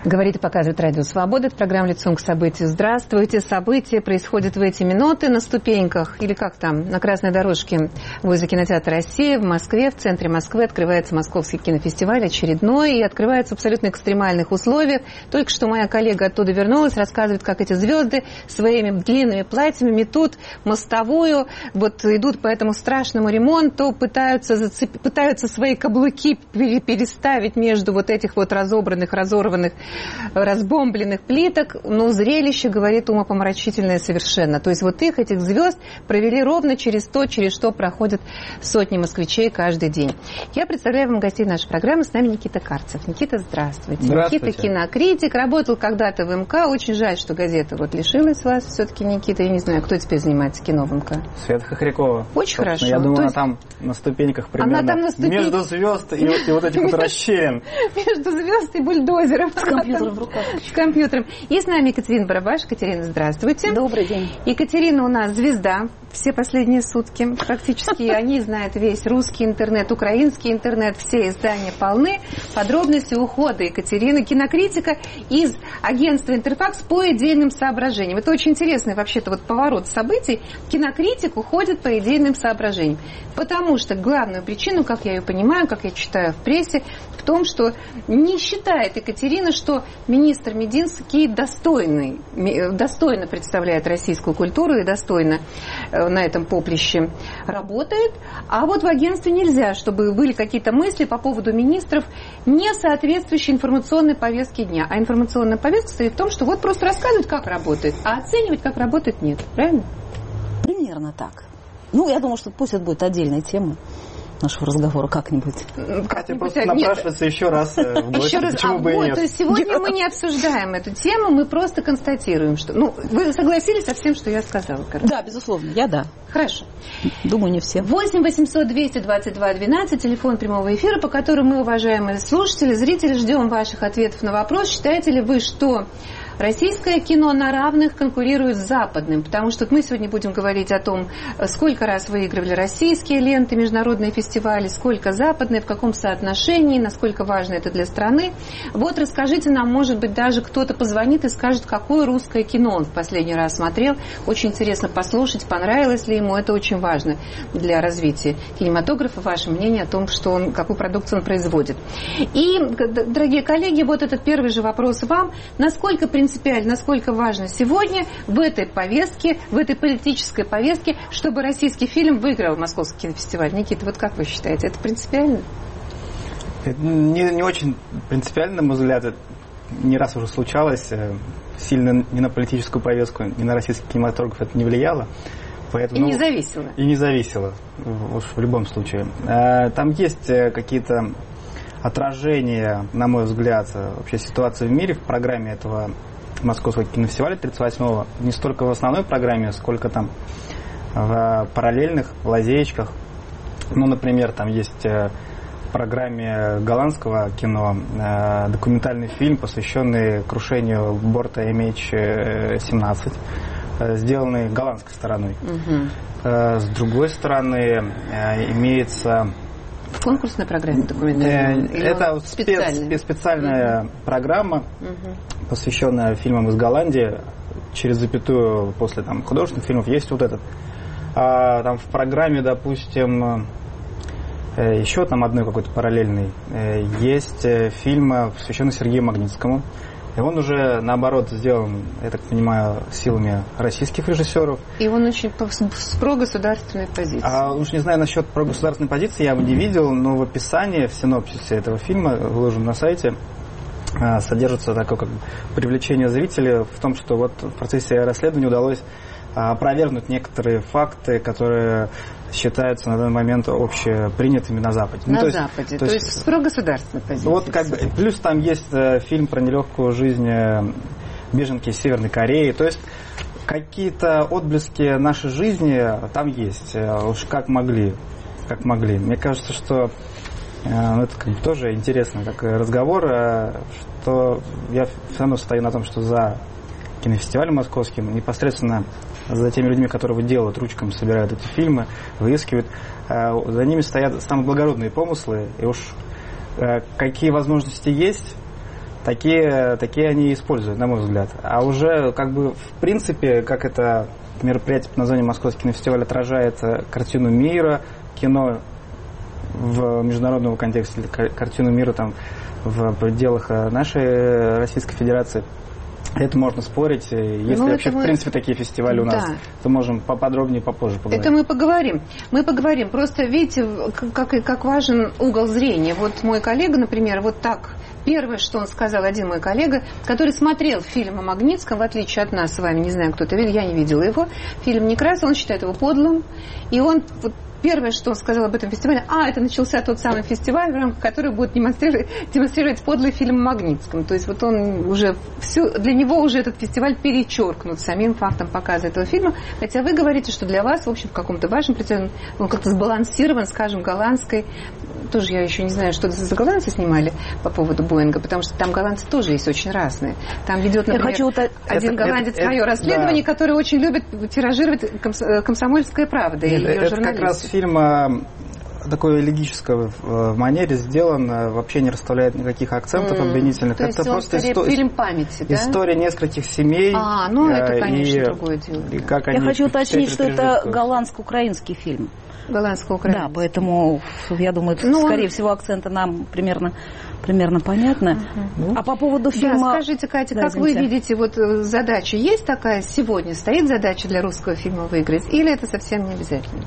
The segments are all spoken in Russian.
Говорит и показывает Радио Свобода. Это программа «Лицом к событию». Здравствуйте. События происходят в эти минуты на ступеньках, или как там, на красной дорожке возле кинотеатра «Россия» в Москве. В центре Москвы открывается Московский кинофестиваль очередной и открывается в абсолютно экстремальных условиях. Только что моя коллега оттуда вернулась, рассказывает, как эти звезды своими длинными платьями метут мостовую, вот идут по этому страшному ремонту, пытаются свои каблуки переставить между вот этих вот разорванных, разбомбленных плиток, но зрелище, говорит, умопомрачительное совершенно. То есть вот этих звезд провели ровно через то, через что проходят сотни москвичей каждый день. Я представляю вам гостей нашей программы. С нами Никита Карцев. Никита, здравствуйте. Здравствуйте. Никита кинокритик, работал когда-то в МК. Очень жаль, что газета вот лишилась вас все-таки, Никита. Я не знаю, кто теперь занимается кино в МК. Света Хохрякова. Очень хорошо. Я думаю, она там на ступеньках примерно. Она там на между звезд и вот этих вот расщелин. Между звезд и бульдозером. С компьютером в руках. С компьютером. И с нами Екатерина Барабаш. Екатерина, здравствуйте. Добрый день. Екатерина у нас звезда все последние сутки. Практически они знают весь русский интернет, украинский интернет. Все издания полны. Подробности ухода Екатерины, кинокритика из агентства «Интерфакс» по идейным соображениям. Это очень интересный вообще-то вот поворот событий. Кинокритик уходит по идейным соображениям. Потому что главную причину, как я ее понимаю, как я читаю в прессе, в том, что не считает Екатерина, что министр Мединский достойно представляет российскую культуру и достойно на этом поприще работает. А вот в агентстве нельзя, чтобы были какие-то мысли по поводу министров, не соответствующие информационной повестке дня. А информационная повестка состоит в том, что вот просто рассказывать, как работает, а оценивать, как работает, нет. Правильно? Примерно так. Ну, я думаю, что пусть это будет отдельной темой нашего разговора как-нибудь. Катя просто напрашивается еще раз в гости. Почему бы и нет? То есть сегодня мы не обсуждаем эту тему, мы просто констатируем, что... Ну, вы согласились со всем, что я сказала, короче? Да, безусловно, я да. Хорошо. Думаю, не все. 8 800 222 12, телефон прямого эфира, по которому мы, уважаемые слушатели, зрители, ждем ваших ответов на вопрос. Считаете ли вы, что российское кино на равных конкурирует с западным? Потому что мы сегодня будем говорить о том, сколько раз выигрывали российские ленты, международные фестивали, сколько западные, в каком соотношении, насколько важно это для страны. Вот расскажите нам, может быть, даже кто-то позвонит и скажет, какое русское кино он в последний раз смотрел. Очень интересно послушать, понравилось ли ему. Это очень важно для развития кинематографа. Ваше мнение о том, какую продукцию он производит. И, дорогие коллеги, вот этот первый же вопрос вам. Насколько принципиально, насколько важно сегодня в этой повестке, в этой политической повестке, чтобы российский фильм выиграл Московский кинофестиваль? Никита, вот как вы считаете, это принципиально? Это не очень принципиально, на мой взгляд. Это не раз уже случалось. Сильно ни на политическую повестку, ни на российский кинематограф это не влияло. Поэтому, и не зависело. И не зависело, уж в любом случае. Там есть какие-то отражения, на мой взгляд, вообще ситуации в мире в программе этого Московского кинофестиваля 38-го. Не столько в основной программе, сколько там в параллельных, в лазеечках. Ну, например, там есть в программе голландского кино документальный фильм, посвященный крушению борта MH17, сделанный голландской стороной. Угу. С другой стороны, имеется... В конкурсной программе документальной? Это специальная программа, посвященная фильмам из Голландии. Через запятую после художественных фильмов есть вот этот. Там в программе, допустим, еще одной какой-то параллельный, есть фильм, посвященный Сергею Магнитскому. И он уже, наоборот, сделан, я так понимаю, силами российских режиссеров. И он очень с прогосударственной позиции. Уж не знаю насчет прогосударственной позиции, я его не видел, но в описании, в синопсисе этого фильма, выложенном на сайте, содержится такое как привлечение зрителя в том, что вот в процессе расследования удалось опровергнуть некоторые факты, которые считаются на данный момент общепринятыми на Западе. На Западе, то есть с прогосударственной позиции. Вот плюс там есть фильм про нелегкую жизнь беженки из Северной Кореи. То есть какие-то отблески нашей жизни там есть. Уж как могли. Мне кажется, что это тоже интересный такой разговор, что я все равно стою на том, что за кинофестивалем московским, непосредственно за теми людьми, которые делают ручками, собирают эти фильмы, выискивают, за ними стоят самые благородные помыслы, и уж какие возможности есть, такие они используют, на мой взгляд. А уже как бы в принципе, как это мероприятие под названием «Московский кинофестиваль» отражает картину мира, кино в международном контексте, картину мира там в пределах нашей Российской Федерации. Это можно спорить. Если вообще, в принципе, такие фестивали у нас, то можем поподробнее попозже поговорить. Это мы поговорим. Просто видите, как важен угол зрения. Вот мой коллега, например, вот так. Первое, что он сказал, один мой коллега, который смотрел фильм о Магнитском, в отличие от нас с вами, не знаю, кто-то видел, я не видела его, фильм Некрасов, он считает его подлым. И он... Первое, что он сказал об этом фестивале, это начался тот самый фестиваль, в рамках которого будет демонстрировать подлый фильм о Магнитском. То есть вот он уже для него уже этот фестиваль перечеркнут самим фактом показа этого фильма. Хотя вы говорите, что для вас, в общем, в каком-то вашем представлении, он как-то сбалансирован, скажем, голландской. Тоже я еще не знаю, что за голландцы снимали по поводу Боинга, потому что там голландцы тоже есть очень разные. Там ведет, например, один голландец мое расследование, который очень любит тиражировать «Комсомольская правда». Это как раз фильм такой элегической манере сделан, вообще не расставляет никаких акцентов обвинительных. То есть это просто фильм памяти, да? История нескольких семей. Это, конечно, другое дело. Я хочу уточнить, что это голландско-украинский фильм. Голландско-украинский. Да, поэтому, я думаю, скорее всего, акценты нам примерно понятны. А по поводу фильма... Да, скажите, Катя, как вы видите, вот задача есть такая сегодня? Стоит задача для русского фильма выиграть? Или это совсем не обязательно?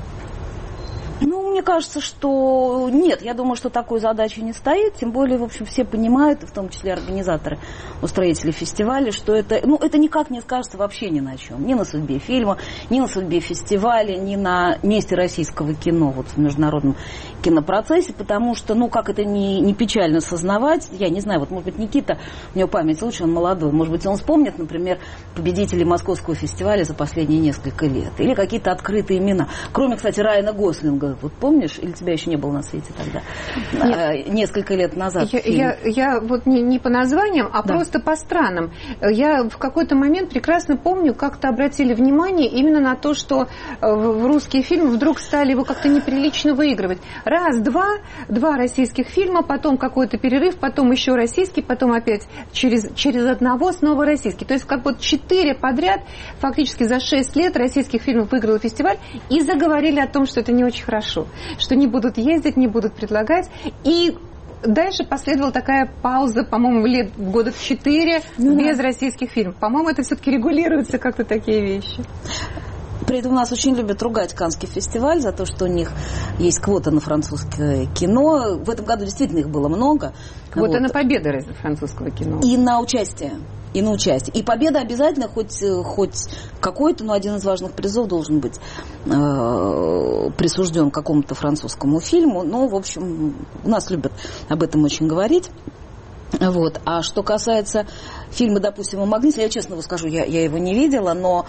Мне кажется, что нет, я думаю, что такой задачи не стоит, тем более, в общем, все понимают, в том числе организаторы, устроители фестиваля, что это никак не скажется вообще ни на чем, ни на судьбе фильма, ни на судьбе фестиваля, ни на месте российского кино вот в международном кинопроцессе, потому что, как это не печально сознавать, я не знаю, вот, может быть, Никита, у него память лучше, он молодой, может быть, он вспомнит, например, победителей Московского фестиваля за последние несколько лет, или какие-то открытые имена, кроме, кстати, Райана Гослинга, вот помнишь, или тебя еще не было на свете тогда? Несколько лет назад. Я вот не по названиям, а просто по странам. Я в какой-то момент прекрасно помню, как-то обратили внимание именно на то, что в русские фильмы вдруг стали его как-то неприлично выигрывать. Раз, два российских фильма, потом какой-то перерыв, потом еще российский, потом опять через одного снова российский. То есть как вот 4 подряд, фактически за 6 лет российских фильмов выиграл фестиваль и заговорили о том, что это не очень хорошо. Что не будут ездить, не будут предлагать. И дальше последовала такая пауза, по-моему, года 4 без российских фильмов. По-моему, это все-таки регулируется как-то такие вещи. При этом нас очень любят ругать Каннский фестиваль за то, что у них есть квота на французское кино. В этом году действительно их было много. Квота на победы французского кино. И на участие. И победа обязательно, хоть какой-то, один из важных призов должен быть присужден какому-то французскому фильму. В общем, у нас любят об этом очень говорить. Вот. А что касается фильма, допустим, о Магните, я честно скажу, я его не видела, но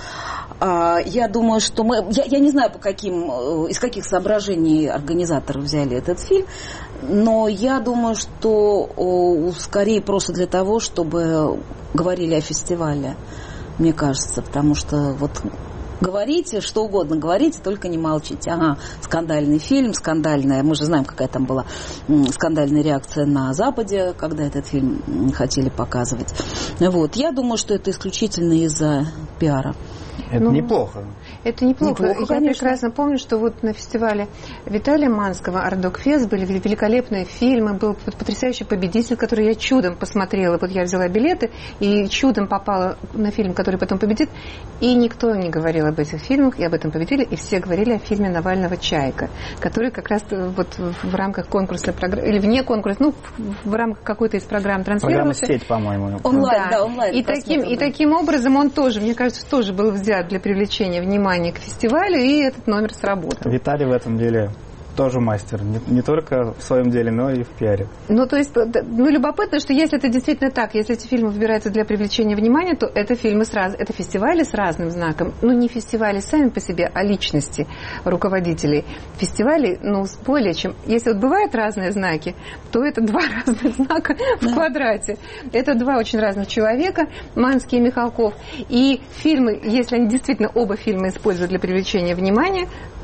я думаю, что я не знаю, из каких соображений организаторы взяли этот фильм, но я думаю, что скорее просто для того, чтобы говорили о фестивале, мне кажется, потому что вот говорите, что угодно говорите, только не молчите. Скандальный фильм, мы же знаем, какая там была скандальная реакция на Западе, когда этот фильм хотели показывать. Вот. Я думаю, что это исключительно из-за пиара. Это неплохо. Это неплохо. Я конечно. прекрасно помню, что вот на фестивале Виталия Манского «Ардокфест» были великолепные фильмы, был потрясающий победитель, который я чудом посмотрела. Вот я взяла билеты и чудом попала на фильм, который потом победит. И никто не говорил об этих фильмах и об этом победителе, и все говорили о фильме Навального «Чайка», который как раз вот в рамках конкурсной программы, или вне конкурса, в рамках какой-то из программ транслировался. Программа «Сеть», по-моему. Онлайн. И таким образом он тоже, мне кажется, тоже был взят для привлечения внимания к фестивалю, и этот номер сработал. Виталий в этом деле тоже мастер, не только в своем деле, но и в пиаре. То есть, любопытно, что если это действительно так, если эти фильмы выбираются для привлечения внимания, то это это фестивали с разным знаком. Не фестивали сами по себе, а личности руководителей. Фестивали, более чем... Если вот бывают разные знаки, то это 2 разных знака в квадрате. Это 2 очень разных человека, Манский и Михалков. И фильмы, если они действительно оба фильма используют для привлечения внимания,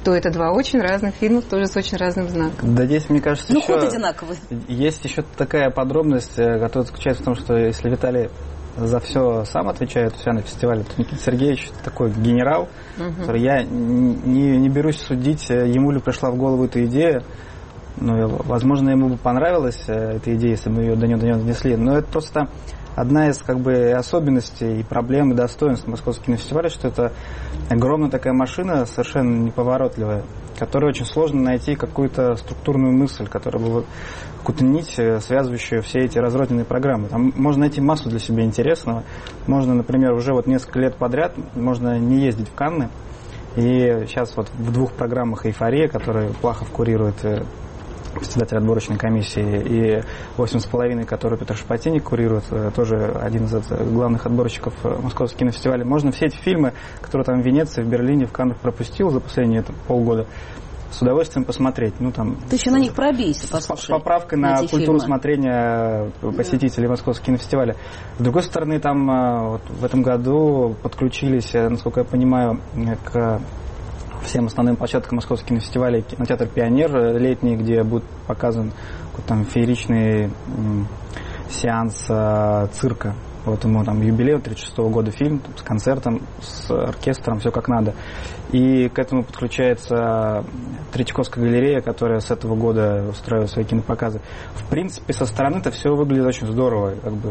то это два очень разных фильма, тоже с очень разным знаком. Да, здесь, мне кажется, ну, еще... ход одинаковый. Есть еще такая подробность, которая заключается в том, что если Виталий за все сам отвечает у себя на фестивале, то Никита Сергеевич такой генерал, который я не берусь судить, ему ли пришла в голову эта идея. Ну, возможно, ему бы понравилась эта идея, если бы ее до него донесли. Но это просто одна из особенностей и проблем, и достоинств Московского кинофестиваля, что это огромная такая машина, совершенно неповоротливая, которой очень сложно найти какую-то структурную мысль, которая бы какую-то нить, связывающую все эти разрозненные программы. Там можно найти массу для себя интересного. Можно, например, уже несколько лет подряд можно не ездить в Канны. И сейчас в 2 программах «Эйфория», которые Плахов курирует, председатель отборочной комиссии, и 8,5, который Петр Шапотинник курирует, тоже один из главных отборщиков Московского кинофестиваля. Можно все эти фильмы, которые там в Венеции, в Берлине, в Каннах пропустил за последние полгода, с удовольствием посмотреть. Ну, там, ты еще на них пробейся, послушай. С поправкой на культуру смотрения посетителей Московского кинофестиваля. С другой стороны, там в этом году подключились, насколько я понимаю, к всем основным площадкам Московского кинофестиваля кинотеатр «Пионер» летний, где будет показан там фееричный сеанс цирка. Ему там юбилей 36-го года фильм с концертом, с оркестром, все как надо. И к этому подключается Третьяковская галерея, которая с этого года устраивает свои кинопоказы. В принципе, со стороны-то все выглядит очень здорово.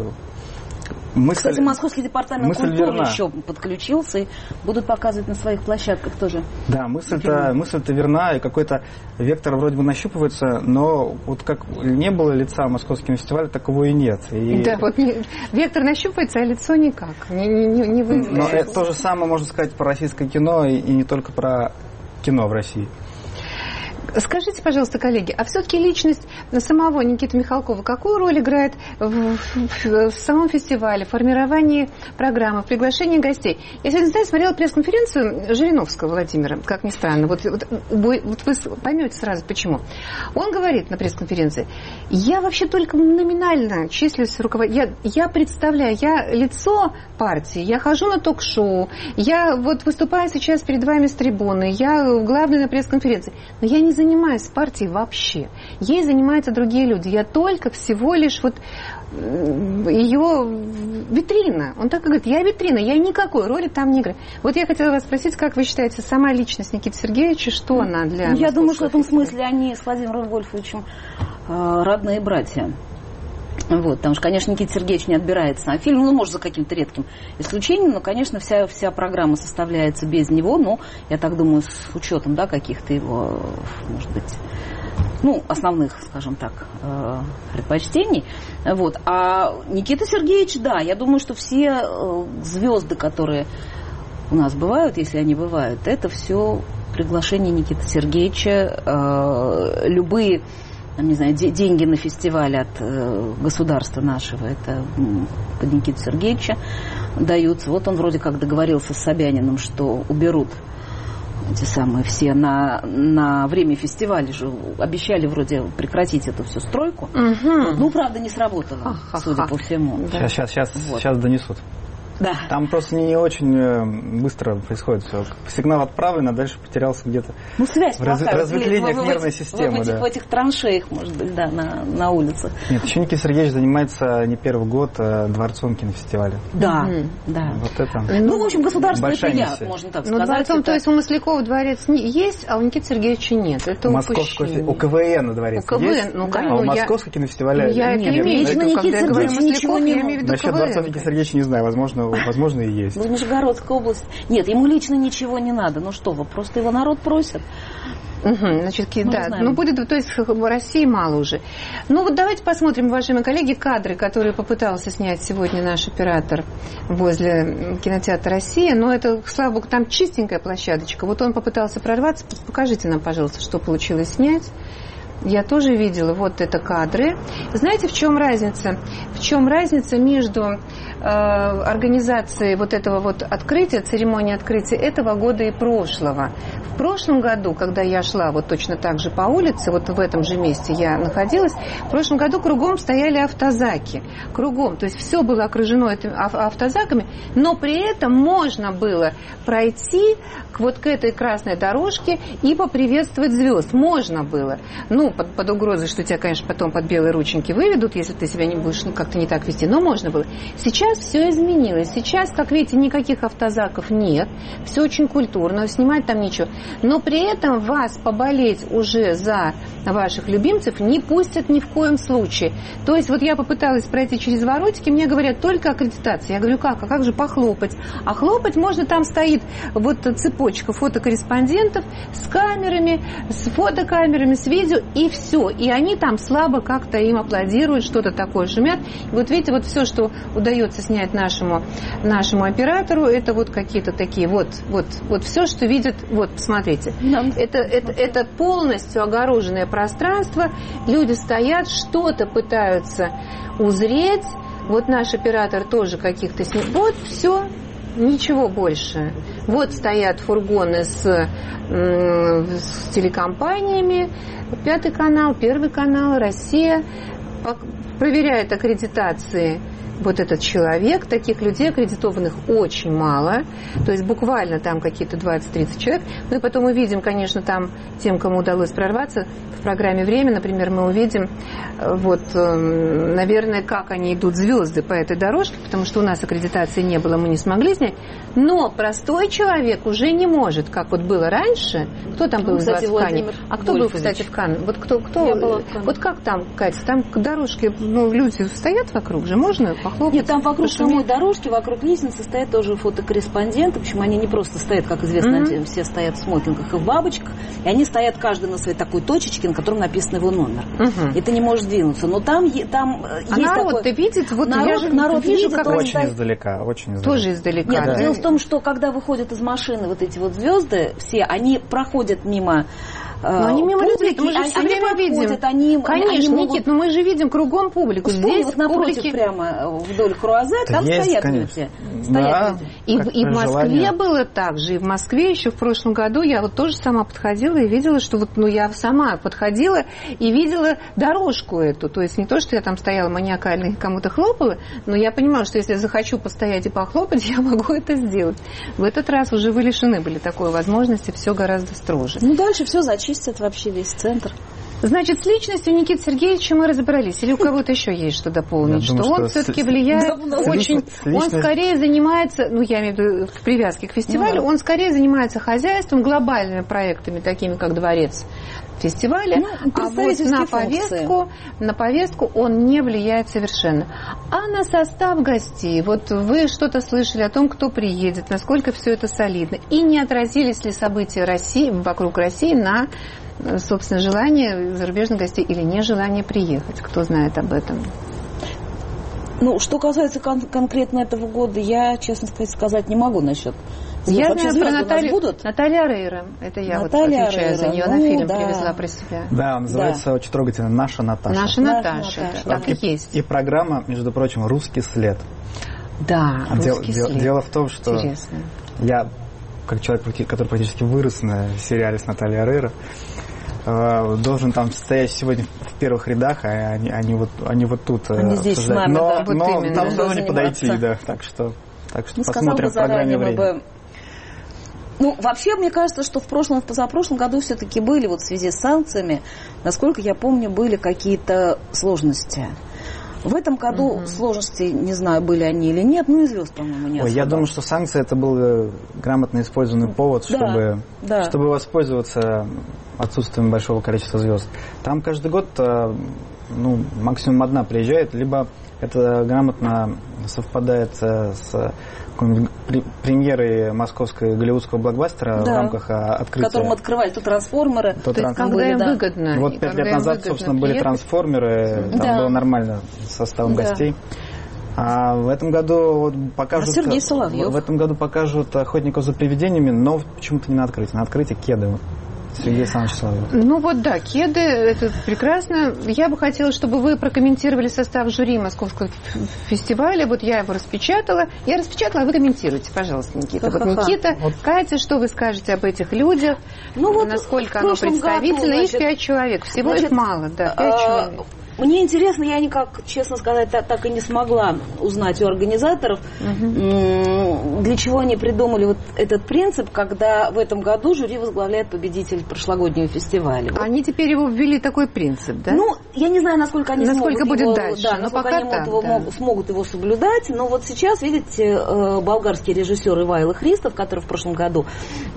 Кстати, Московский департамент культуры верна. еще подключился и будут показывать на своих площадках тоже. Да, мысль-то верна, и какой-то вектор вроде бы нащупывается, но как не было лица Московского фестиваля, такого и нет. Да, вектор нащупывается, а лицо никак, не выявляется. Но это то же самое можно сказать про российское кино, и не только про кино в России. Скажите, пожалуйста, коллеги, а все-таки личность самого Никиты Михалкова какую роль играет в самом фестивале, в формировании программы, в приглашении гостей? Я сегодня, смотрела пресс-конференцию Жириновского Владимира, как ни странно. Вот вы поймете сразу, почему. Он говорит на пресс-конференции: я вообще только номинально числюсь руководителем. Я представляю, я лицо партии, я хожу на ток-шоу, я выступаю сейчас перед вами с трибуны, я главный на пресс-конференции. Но я не занимаюсь партией вообще. Ей занимаются другие люди. Я только всего лишь ее витрина. Он так и говорит: я витрина, я никакой роли там не играю. Я хотела вас спросить, как вы считаете, сама личность Никиты Сергеевича, что она для... Я думаю, что в этом смысле они с Владимиром Вольфовичем родные братья. Потому что, конечно, Никита Сергеевич не отбирается на фильм, может, за каким-то редким исключением, но, конечно, вся программа составляется без него, я так думаю, с учетом, каких-то его, может быть, основных, скажем так, предпочтений. А Никита Сергеевич, я думаю, что все звезды, которые у нас бывают, если они бывают, это все приглашение Никиты Сергеевича, любые... деньги на фестиваль от государства нашего, это под Никиту Сергеевича даются. Он вроде как договорился с Собяниным, что уберут эти самые все на время фестиваля же обещали вроде прекратить эту всю стройку. Правда, не сработало, судя по всему. Сейчас донесут. Да. Там просто не очень быстро происходит все. Сигнал отправлен, а дальше потерялся где-то. Связь в разветвлениях нервной системы. В этих траншеях, может быть, на улицах. Нет, еще Никита Сергеевич занимается не первый год дворцом кинофестиваля. Да. Это. В общем, государственный пиар, можно так сказать. Дворцом, то есть у Маслякова дворец есть, а у Никиты Сергеевича нет. Это упущение. У КВН дворец есть, а у Московского кинофестиваля нет. Лично Никита Сергеевич ничего не имеет. Насчет дворца Никиты Сергеевича не знаю, возможно, и есть. Нижегородская область. Нет, ему лично ничего не надо. Просто его народ просит. Значит, будет, то есть в России мало уже. Давайте посмотрим, уважаемые коллеги, кадры, которые попытался снять сегодня наш оператор возле кинотеатра «Россия». Но это, слава богу, там чистенькая площадочка. Он попытался прорваться. Покажите нам, пожалуйста, что получилось снять. Я тоже видела это кадры. Знаете, в чем разница? В чем разница между организации вот этого вот открытия, церемонии открытия этого года и прошлого. В прошлом году, когда я шла вот точно так же по улице, вот в этом же месте я находилась, в прошлом году кругом стояли автозаки. Кругом. То есть все было окружено этими автозаками, но при этом можно было пройти вот к этой красной дорожке и поприветствовать звезд. Можно было. Ну, под угрозой, что тебя, конечно, потом под белые рученьки выведут, если ты себя не будешь как-то не так вести, но можно было. Сейчас все изменилось. Сейчас, как видите, никаких автозаков нет. Все очень культурно, снимать там ничего. Но при этом вас поболеть уже за ваших любимцев не пустят ни в коем случае. То есть вот я попыталась пройти через воротики, мне говорят, только аккредитация. Я говорю, как? А как же похлопать? А хлопать можно, там стоит вот цепочка фотокорреспондентов с камерами, с фотокамерами, с видео, и все. И они там слабо как-то им аплодируют, что-то такое шумят. И вот видите, вот все, что удается снять нашему оператору, это вот какие-то такие, вот все, что видят, вот, посмотрите. Это полностью огороженное пространство, люди стоят, что-то пытаются узреть, вот наш оператор тоже каких-то снимет, вот все, ничего больше. Вот стоят фургоны с телекомпаниями, 5 канал, 1 канал, Россия, проверяет аккредитации. Вот этот человек, таких людей аккредитованных очень мало, то есть буквально там какие-то 20-30 человек. Ну и потом увидим, конечно, там тем, кому удалось прорваться в программе «Время», например, мы увидим, вот, наверное, как они идут звезды по этой дорожке, потому что у нас аккредитации не было, мы не смогли снять. Но простой человек уже не может, как вот было раньше. Кто там был, кстати, в Канне? А кто был, кстати, в Канне? Вот кто? Я была в Канне. Вот как там, Катя, там дорожки, ну, люди стоят вокруг же, можно похлопать? Нет, там вокруг самой дорожки, вокруг лестницы стоят тоже фотокорреспонденты, причем они не просто стоят, как известно, все стоят в смокингах и в бабочках, и они стоят каждый на своей такой точечке, на котором написан его номер. И ты не можешь двинуться. Но там есть народ-то видит, вот народ видит, как очень издалека, очень издалека. Тоже издалека. Нет, да. Дело в том, что когда выходят из машины вот эти вот звезды, все, они проходят мимо. Но они мимо людей, мы же все время видим. Конечно, Никит, но мы же видим кругом публику. Здесь вот напротив прямо вдоль Круазе, там стоят люди. И в Москве было так же. И в Москве еще в прошлом году я вот тоже сама подходила и видела, что вот, ну, я сама подходила и видела дорожку эту. То есть не то, что я там стояла маниакально и кому-то хлопала, но я понимала, что если я захочу постоять и похлопать, я могу это сделать. В этот раз уже вы лишены были такой возможности, все гораздо строже. Ну, дальше все зачистят вообще весь центр. Значит, с личностью Никиты Сергеевича мы разобрались. Или у кого-то еще есть что дополнить? Что он все-таки влияет очень... Он скорее занимается, ну, я имею в виду в привязке к фестивалю, он скорее занимается хозяйством, глобальными проектами, такими как дворец фестиваля, а вот на повестку он не влияет совершенно. А на состав гостей, вот вы что-то слышали о том, кто приедет, насколько все это солидно, и не отразились ли события России, вокруг России на, собственно, желание зарубежных гостей или нежелание приехать, кто знает об этом? Ну, что касается конкретно этого года, я, честно сказать, не могу насчет. Я знаю про Наталья Рейра. Это я Наталья вот отвечаю за нее, на фильм привезла про себя. Да, называется очень трогательно «Наша Наташа». «Наша Наташа», так и есть. И программа, между прочим, «Русский след». Да, «Русский след». Дело в том, что я, как человек, который практически вырос на сериале с Натальей Рейра, должен там стоять сегодня в первых рядах, а они вот тут они здесь с нами, но, да. Но вот там должны не подойти, да. Так что посмотрим в программе «Время». Ну, вообще, мне кажется, что в прошлом и позапрошлом году все-таки были, вот в связи с санкциями, насколько я помню, были какие-то сложности. В этом году сложности, не знаю, были они или нет, ну и звезд, по-моему, не особо. Я думаю, что санкции это был грамотно использованный повод, чтобы воспользоваться отсутствием большого количества звезд. Там каждый год, ну, максимум одна приезжает, либо это грамотно совпадает с премьерой московской голливудского блокбастера в рамках открытия. В котором открывали то трансформеры. То есть, когда им выгодно. Вот 5 лет назад, собственно, были трансформеры, там было нормально с составом гостей. А в этом году покажут... Сергей Соловьев. В этом году покажут «Охотников за привидениями», но почему-то не на открытии. На открытии Кедово. Сергей Александрович Соловьев. Ну вот да, кеды, это прекрасно. Я бы хотела, чтобы вы прокомментировали состав жюри Московского фестиваля. Вот я его распечатала. Я распечатала, а вы комментируйте, пожалуйста, Никита. Вот Никита, Катя, что вы скажете об этих людях? Ну, вот насколько оно представительно? Их 5 человек. Всего их мало, да, 5 человек. Мне интересно, я никак, честно сказать, так и не смогла узнать у организаторов, для чего они придумали вот этот принцип, когда в этом году жюри возглавляет победитель прошлогоднего фестиваля. Они теперь его ввели такой принцип, да? Ну, я не знаю, насколько они будет его, дальше, да, насколько они смогут его соблюдать, но вот сейчас, видите, болгарский режиссер Ивайло Христов, который в прошлом году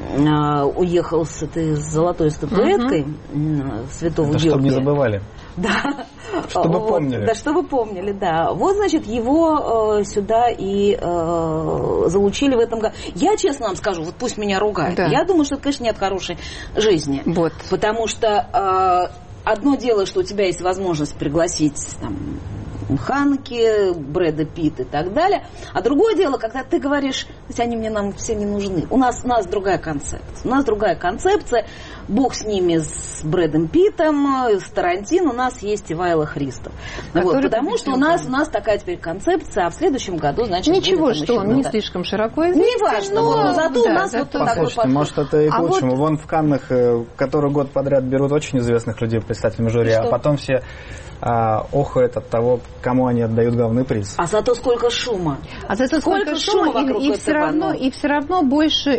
уехал с этой золотой статуэткой Святого Георгия. Чтобы не забывали. Да. Чтобы помнили. Да, чтобы помнили, да. Вот, значит, его сюда и залучили в этом году. Я честно вам скажу, вот пусть меня ругают. Да. Я думаю, что это, конечно, не от хорошей жизни. Вот. Потому что одно дело, что у тебя есть возможность пригласить там Ханеке, Брэда Питта и так далее. А другое дело, когда ты говоришь, они мне нам все не нужны. У нас другая концепция. У нас другая концепция. Бог с ними, с Брэдом Питтом, с Тарантино, у нас есть Ивайло Христов. Вот, потому что у нас такая теперь концепция, а в следующем году, значит, ничего, что он не слишком широко известен. Неважно, но зато у нас вот такой подход. Может, это и к лучшему. Вон в Каннах, который год подряд берут очень известных людей председателями жюри, а потом все охают от того, кому они отдают главный приз. А зато сколько шума. А зато сколько шума вокруг и все равно больше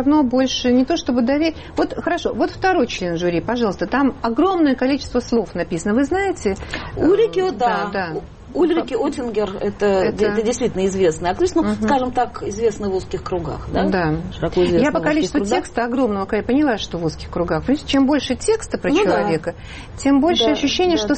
не то чтобы доверие. Вот хорошо, вот второй член жюри, пожалуйста, там огромное количество слов написано. Вы знаете? Ульрике, да. Ульрике Оттингер, это действительно известная актриса, ну, скажем так, известная в узких кругах, да? Да. Широко известная. Я по количеству текста огромного поняла, что в узких кругах. Чем больше текста про человека, тем больше ощущение, что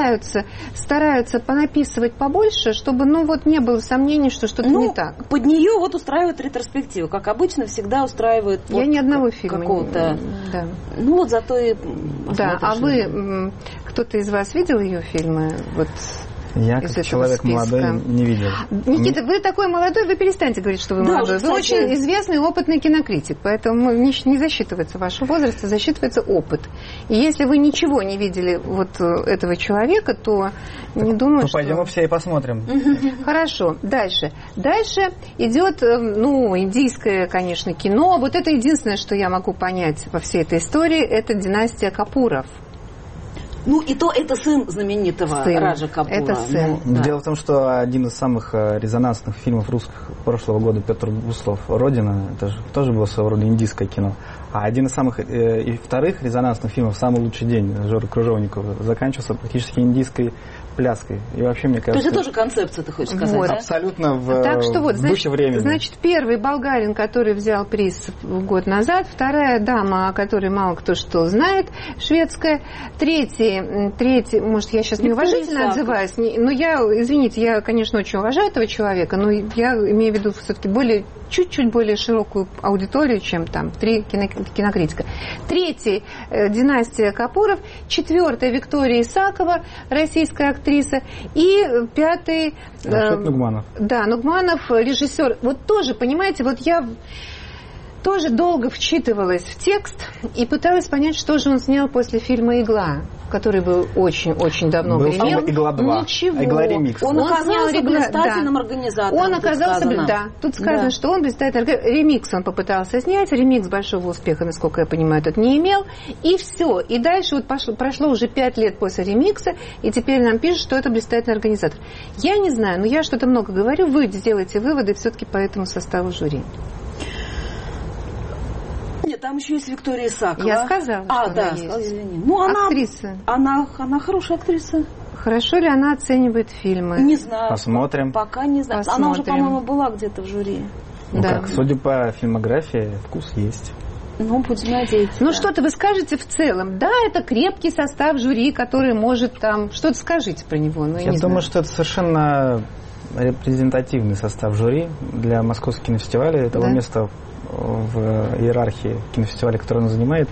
стараются понаписывать побольше, чтобы, не было сомнений, что что-то не так. Под нее устраивают ретроспективу, как обычно всегда устраивают. Я ни одного фильма какого-то. Да. Зато и. Да, а вы, кто-то из вас видел ее фильмы? Я, как человек молодой, не видел. Никита, вы такой молодой, вы перестаньте говорить, что вы молодой. Вы очень известный, опытный кинокритик, поэтому не засчитывается ваш возраст, а засчитывается опыт. И если вы ничего не видели этого человека, то не думаю, что... пойдем все и посмотрим. Хорошо, дальше. Дальше идет, индийское, конечно, кино. Вот это единственное, что я могу понять во всей этой истории, это династия Капуров. И то это сын знаменитого Раджа Капура. Это сын. Дело в том, что один из самых резонансных фильмов русских прошлого года, Петр Буслов, «Родина», это же тоже было своего рода индийское кино. А один из самых и вторых резонансных фильмов «Самый лучший день» Жоры Крыжовникова заканчивался практически индийской пляской. И вообще, мне кажется... То есть это тоже концепция, ты хочешь сказать, да? Абсолютно в духе времени. Значит, первый болгарин, который взял приз год назад, вторая дама, о которой мало кто что знает, шведская, третий, может, я сейчас неуважительно отзываюсь, но извините, я, конечно, очень уважаю этого человека, но я имею в виду все-таки чуть-чуть более широкую аудиторию, чем там 3 кинокритика. Третий династия Капуров, четвертая Виктория Исакова, российская актриса, и пятый... Нугманов. Да, Нугманов, режиссер. Вот тоже, понимаете, я тоже долго вчитывалась в текст и пыталась понять, что же он снял после фильма «Игла», который был очень-очень давно гремел. «Игла 2». Ничего. «Игла-ремикс». Он оказался блистательным организатором. Он оказался, тут сказано, что он блистательный ремикс он попытался снять. Ремикс большого успеха, насколько я понимаю, этот не имел. И все. И дальше прошло уже 5 лет после ремикса, и теперь нам пишут, что это блистательный организатор. Я не знаю, но я что-то много говорю. Вы сделаете выводы все-таки по этому составу жюри. Нет, там еще есть Виктория Исакова. Я сказала, что да, есть. Извини. Актриса. Она хорошая актриса. Хорошо ли она оценивает фильмы? Не знаю. Посмотрим. Пока не знаю. Посмотрим. Она уже, по-моему, была где-то в жюри. Судя по фильмографии, вкус есть. Будем надеяться. Что-то вы скажете в целом. Да, это крепкий состав жюри, который может там... Что-то скажите про него. Я думаю, что это совершенно репрезентативный состав жюри для Московского кинофестиваля. Этого места в иерархии кинофестиваля, который он занимает.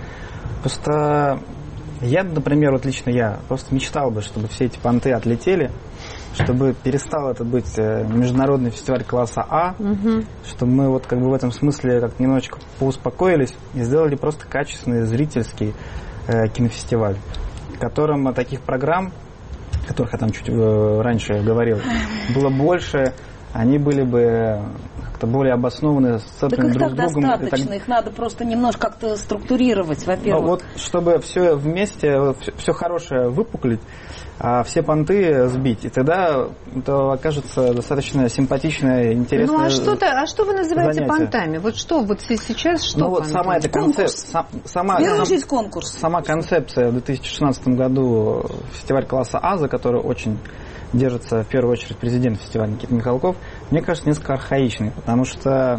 Просто я, например, лично я просто мечтал бы, чтобы все эти понты отлетели, чтобы перестал это быть международный фестиваль класса А, чтобы мы вот как бы в этом смысле как немножечко поуспокоились и сделали просто качественный зрительский кинофестиваль, в котором таких программ, о которых я там чуть раньше говорил, было больше, они были бы как-то более обоснованы, сцеплены друг с другом. Так их достаточно, их надо просто немножко как-то структурировать, во-первых. Вот, чтобы все вместе, все хорошее выпуклить, а все понты сбить, и тогда это окажется достаточно симпатичное, интересное. Ну а что вы называете занятие. Понтами? Вот что вот сейчас что? Ну вот сама эта концепция, конкурс. Сама концепция в 2016 году фестиваль класса А, за который очень держится в первую очередь президент фестиваля Никита Михалков, мне кажется, несколько архаичный, потому что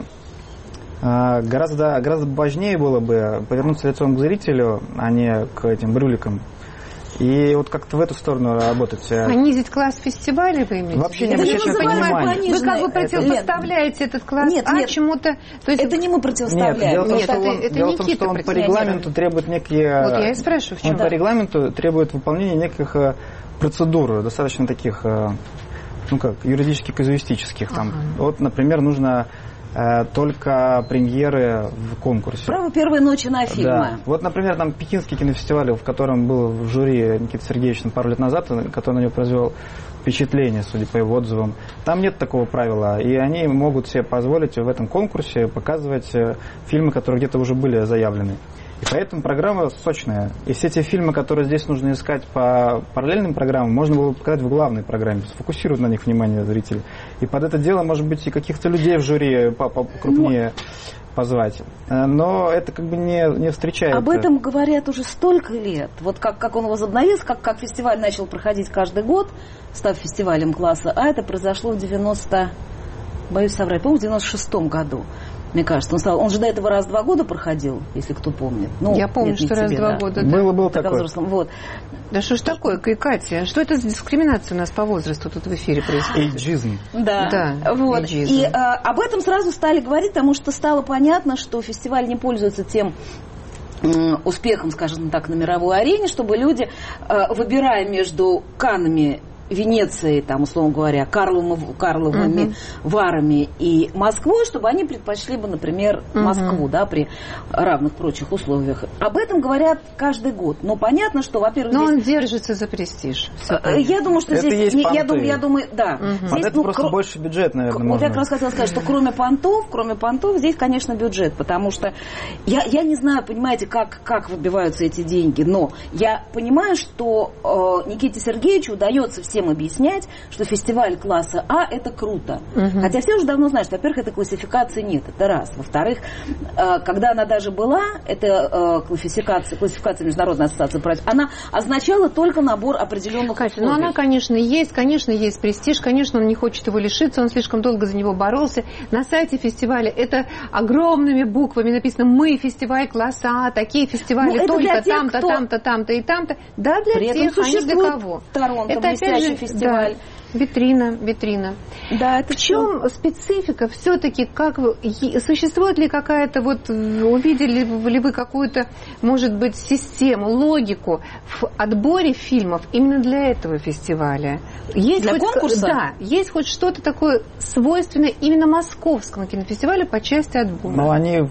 гораздо важнее было бы повернуться лицом к зрителю, а не к этим брюликам. И вот как-то в эту сторону работать. Понизить класс фестиваля, вы имеете? Вообще не обращать на это внимания. Вы как бы противопоставляете этот класс чему-то. То есть это не мы противопоставляем. Дело в том, что он по регламенту требует некие... Вот я и спрашиваю, в чем. Он по регламенту требует выполнения неких процедур, достаточно таких, ну как, юридически-казуистических. Вот, например, нужно только премьеры в конкурсе. Право первой ночи на фильмы. Да. Вот, например, там Пекинский кинофестиваль, в котором был в жюри Никита Сергеевич пару лет назад, который на него произвел впечатление, судя по его отзывам. Там нет такого правила, и они могут себе позволить в этом конкурсе показывать фильмы, которые где-то уже были заявлены. И поэтому программа сочная. И все те фильмы, которые здесь нужно искать по параллельным программам, можно было показать в главной программе, сфокусировать на них внимание зрителей. И под это дело, может быть, и каких-то людей в жюри покрупнее позвать. Но это как бы не встречается. Об этом говорят уже столько лет. Вот как он возобновился, как фестиваль начал проходить каждый год, став фестивалем класса А, это произошло в 96-м году. Мне кажется, он же до этого раз в 2 года проходил, если кто помнит. Ну, я помню, что раз в 2 года. Был такой. Вот. Да что ж такое, Катя? Что это за дискриминация у нас по возрасту тут в эфире происходит? Эйджизм. Да. Вот. И об этом сразу стали говорить, потому что стало понятно, что фестиваль не пользуется тем успехом, скажем так, на мировой арене, чтобы люди, выбирая между Каннами, Венецией, там, условно говоря, Карловыми Варами и Москвой, чтобы они предпочли бы, например, Москву, да, при равных прочих условиях. Об этом говорят каждый год. Но понятно, что, во-первых, но он держится за престиж. Я думаю, что это здесь... Я думаю, да. Здесь, это просто больше бюджет, наверное, вот я как раз хотела сказать, что кроме понтов, здесь, конечно, бюджет, потому что я не знаю, понимаете, как выбиваются эти деньги, но я понимаю, что Никите Сергеевичу удается всем объяснять, что фестиваль класса А – это круто. Хотя все уже давно знают, что, во-первых, этой классификации нет, это раз. Во-вторых, когда она даже была, эта классификация Международной ассоциации прав, она означала только набор определенных условий. Ну, она, конечно, есть престиж, конечно, он не хочет его лишиться, он слишком долго за него боролся. На сайте фестиваля это огромными буквами написано «Мы фестиваль класса А», такие фестивали только там-то, там-то, там-то и там-то. Да, для тех, а не для кого. Это опять же фестиваль. Да, витрина. Да, в чем специфика все-таки, существует ли какая-то, вот увидели ли вы какую-то, может быть, систему, логику в отборе фильмов именно для этого фестиваля? Есть для конкурса? Да, есть хоть что-то такое свойственное именно московскому кинофестивалю по части отбора? Ну, они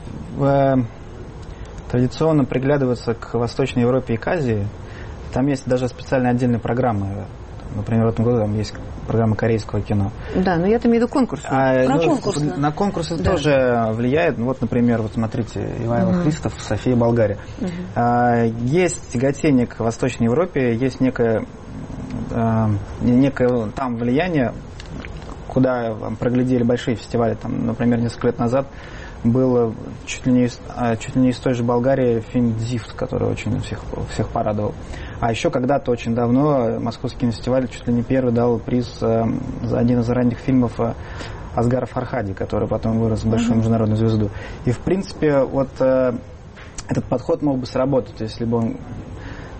традиционно приглядываются к Восточной Европе и к Азии. Там есть даже специальные отдельные программы. Например, в этом году там есть программа корейского кино. Да, но я-то имею в виду конкурс. На конкурсы тоже влияет. Вот, например, вот смотрите, Ивайло Христов, София Болгария. Есть тяготение к Восточной Европе, есть некое там влияние, куда проглядели большие фестивали. Там, например, несколько лет назад был чуть ли не из той же Болгарии фильм «Дзифт», который очень всех порадовал. А еще когда-то очень давно Московский кинофестиваль чуть ли не первый дал приз за один из ранних фильмов Асгара Фархади, который потом вырос в большую международную звезду. И в принципе вот этот подход мог бы сработать, если бы он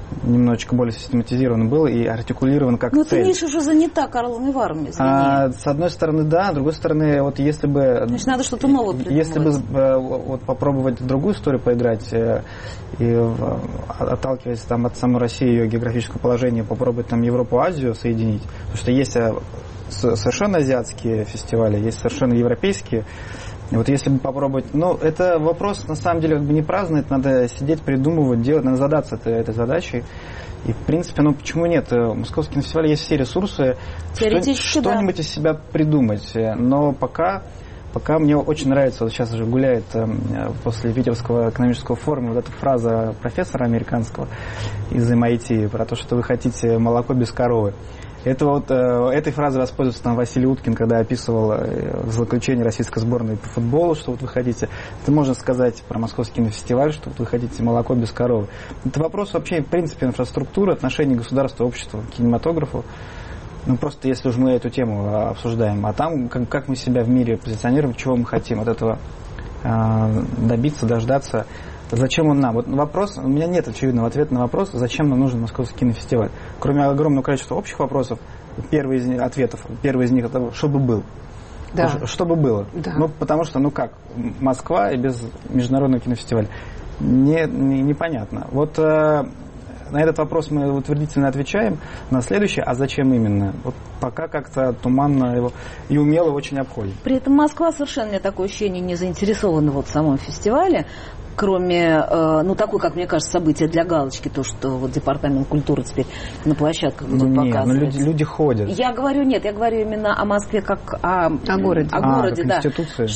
немножечко более систематизирован был и артикулирован как цель. Ну, ты, Миша, уже занята Карлом Иваром, извини. С одной стороны, да, с другой стороны, вот если бы... Значит, надо что-то новое придумывать. Если бы вот попробовать в другую историю поиграть, и отталкиваясь там от самой России, ее географического положения, попробовать там Европу, Азию соединить, потому что есть совершенно азиатские фестивали, есть совершенно европейские. Вот если бы попробовать... Ну, это вопрос, на самом деле, как бы не праздный, это надо сидеть, придумывать, делать, надо задаться этой задачей. И, в принципе, ну, почему нет? В Московском кинофестивале есть все ресурсы что-нибудь из себя придумать. Но пока мне очень нравится, вот сейчас уже гуляет после Питерского экономического форума вот эта фраза профессора американского из MIT про то, что вы хотите молоко без коровы. Этой фразой воспользовался там Василий Уткин, когда описывал злоключение российской сборной по футболу, что вот вы хотите. Это можно сказать про Московский кинофестиваль, что вот вы хотите молоко без коровы. Это вопрос вообще, в принципе, инфраструктуры, отношений государства, общества к кинематографу. Ну, просто если уж мы эту тему обсуждаем. А там, как мы себя в мире позиционируем, чего мы хотим от этого добиться, дождаться. Зачем он нам? Вот вопрос, у меня нет очевидного ответа на вопрос, зачем нам нужен Московский кинофестиваль. Кроме огромного количества общих вопросов, первый из них это чтобы был. Да. Чтобы было. Да. Ну, потому что, ну как, Москва и без международного кинофестиваля. Непонятно. Вот на этот вопрос мы утвердительно отвечаем. На следующий, а зачем именно? Вот пока как-то туманно его и умело очень обходит. При этом Москва совершенно, у меня такое ощущение, не заинтересована вот в самом фестивале. Кроме, такое, как мне кажется, событие для галочки, то, что вот Департамент культуры теперь на площадках будут показывать. Ну люди ходят. Я говорю именно о Москве как о городе. О городе, как институции.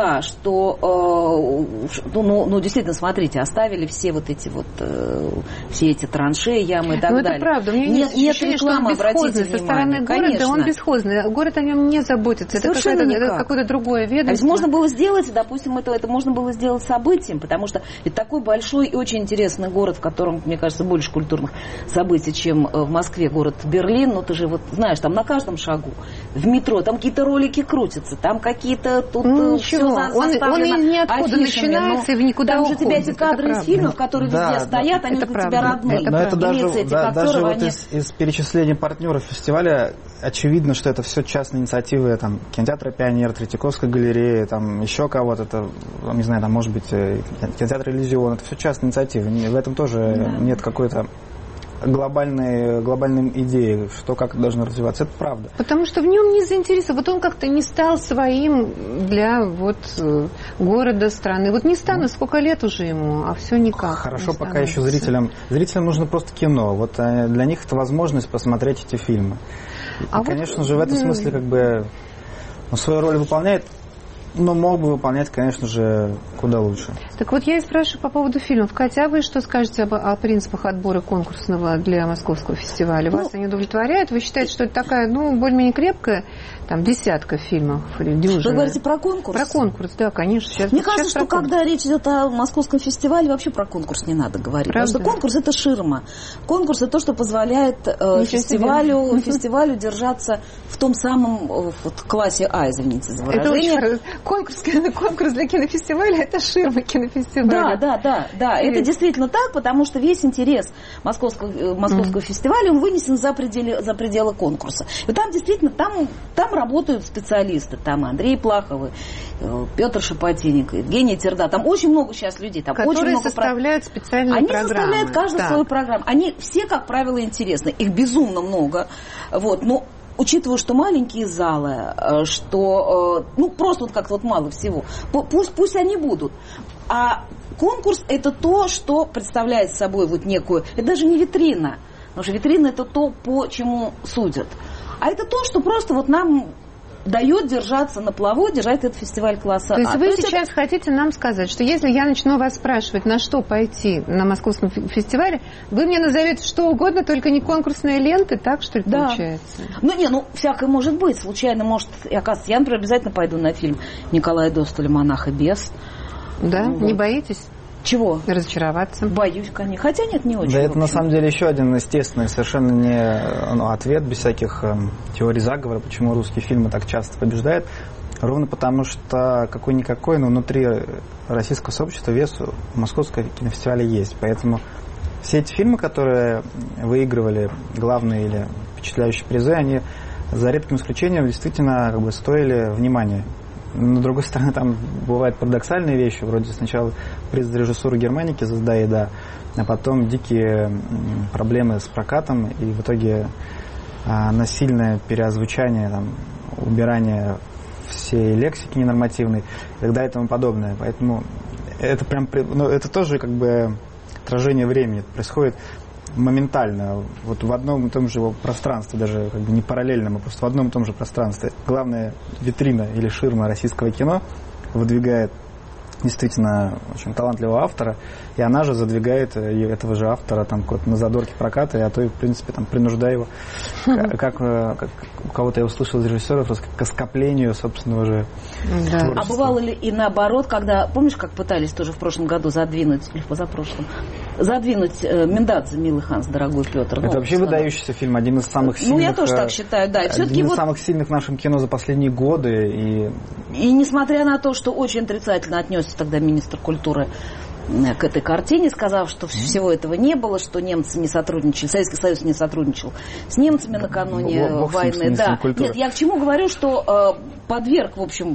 Действительно, смотрите, оставили все вот эти все эти траншеи, ямы и так далее. Это правда. У меня нет рекламы, обратите внимание. Со стороны города он бесхозный. Город о нем не заботится. Совершенно это какое-то другое ведомство. А ведь можно было сделать, допустим, это можно было сделать событием, потому что это такой большой и очень интересный город, в котором, мне кажется, больше культурных событий, чем в Москве город Берлин. Ну, ты же вот знаешь, там на каждом шагу, в метро, там какие-то ролики крутятся, там какие-то тут все заставлено. Он из ниоткуда начинается и в никуда там уходит. Там же у тебя эти кадры из фильмов, которые везде стоят, они для тебя родные. Но это даже вот из перечисления партнеров фестиваля очевидно, что это все частные инициативы, там, кинотеатра «Пионер», Третьяковской галереи, там, еще кого-то, это, не знаю, там, может быть, кинотеатр «Иллюзион», это все частные инициативы, в этом тоже нет какой-то глобальной идеи, что как должно развиваться, это правда. Потому что в нем не заинтересован, вот он как-то не стал своим для города, страны. Вот не стану, сколько лет уже ему, а все никак. Хорошо, пока еще зрителям нужно просто кино, вот для них это возможность посмотреть эти фильмы. И, конечно же, в этом смысле как бы свою роль выполняет, но мог бы выполнять, конечно же, куда лучше. Так вот, я и спрашиваю по поводу фильмов. Катя, вы что скажете о принципах отбора конкурсного для Московского фестиваля? Вас они удовлетворяют? Вы считаете, что это такая, более-менее крепкая, там, десятка фильмов или дюжина? Вы говорите про конкурс? Про конкурс, да, конечно. Мне кажется, что когда речь идет о Московском фестивале, вообще про конкурс не надо говорить. Правда? Потому что конкурс – это ширма. Конкурс – это то, что позволяет фестивалю держаться в том самом классе А, извините за выражение. Конкурс для кинофестиваля – это ширма кинофестиваля. Да. Это действительно так, потому что весь интерес Московского фестиваля, он вынесен за пределы конкурса. И там действительно, там работают специалисты. Там Андрей Плахов, Петр Шепотинник, Евгений Терда. Там очень много сейчас людей. Там которые очень много составляют специальные программы. Они составляют каждую свою программу. Они все, как правило, интересны. Их безумно много. Но учитывая, что маленькие залы, что просто как-то мало всего, пусть они будут. А конкурс – это то, что представляет собой некую… Это даже не витрина. Потому что витрина – это то, по чему судят. А это то, что просто нам дает держаться на плаву, держать этот фестиваль класса А. То есть вы сейчас хотите нам сказать, что если я начну вас спрашивать, на что пойти на Московском фестивале, вы мне назовете что угодно, только не конкурсные ленты, так что ли получается? Всякое может быть. Случайно может и оказывается. Я, например, обязательно пойду на фильм Николая Досталя «Монах и бес». Да? Не боитесь? Чего? Разочароваться. Боюсь, конечно. Хотя нет, не очень. Да, это на самом деле еще один естественный, совершенно не ответ, без всяких теорий заговора, почему русские фильмы так часто побеждают. Ровно потому, что какой-никакой, но внутри российского сообщества вес у Московского кинофестиваля есть. Поэтому все эти фильмы, которые выигрывали главные или впечатляющие призы, они за редким исключением действительно как бы стоили внимания. Но, с другой стороны, там бывают парадоксальные вещи, вроде сначала приз за режиссуру Германики за «Да и да», а потом дикие проблемы с прокатом и в итоге насильное переозвучание, там, убирание всей лексики ненормативной и так далее и тому подобное. Поэтому это прям, это тоже как бы отражение времени. Это происходит моментально, вот в одном и том же пространстве, даже как бы не параллельном, а просто в одном и том же пространстве. Главная витрина или ширма российского кино выдвигает действительно очень талантливого автора, и она же задвигает этого же автора там на задорке проката, а то и, в принципе, там, принуждая его, как у кого-то я услышал из режиссеров, к оскоплению собственного же творчества. А бывало ли и наоборот, когда, помнишь, как пытались тоже в прошлом году задвинуть, или в позапрошлом, задвинуть Мендадзе, «Милый Ханс, дорогой Петр». Это вообще выдающийся фильм, один из самых сильных. Ну, я тоже так считаю, да. Один из самых сильных в нашем кино за последние годы. И несмотря на то, что очень отрицательно отнесся тогда министр культуры к этой картине, сказав, что всего этого не было, что немцы не сотрудничали, Советский Союз не сотрудничал с немцами накануне войны. Да. Нет, я к чему говорю, что подверг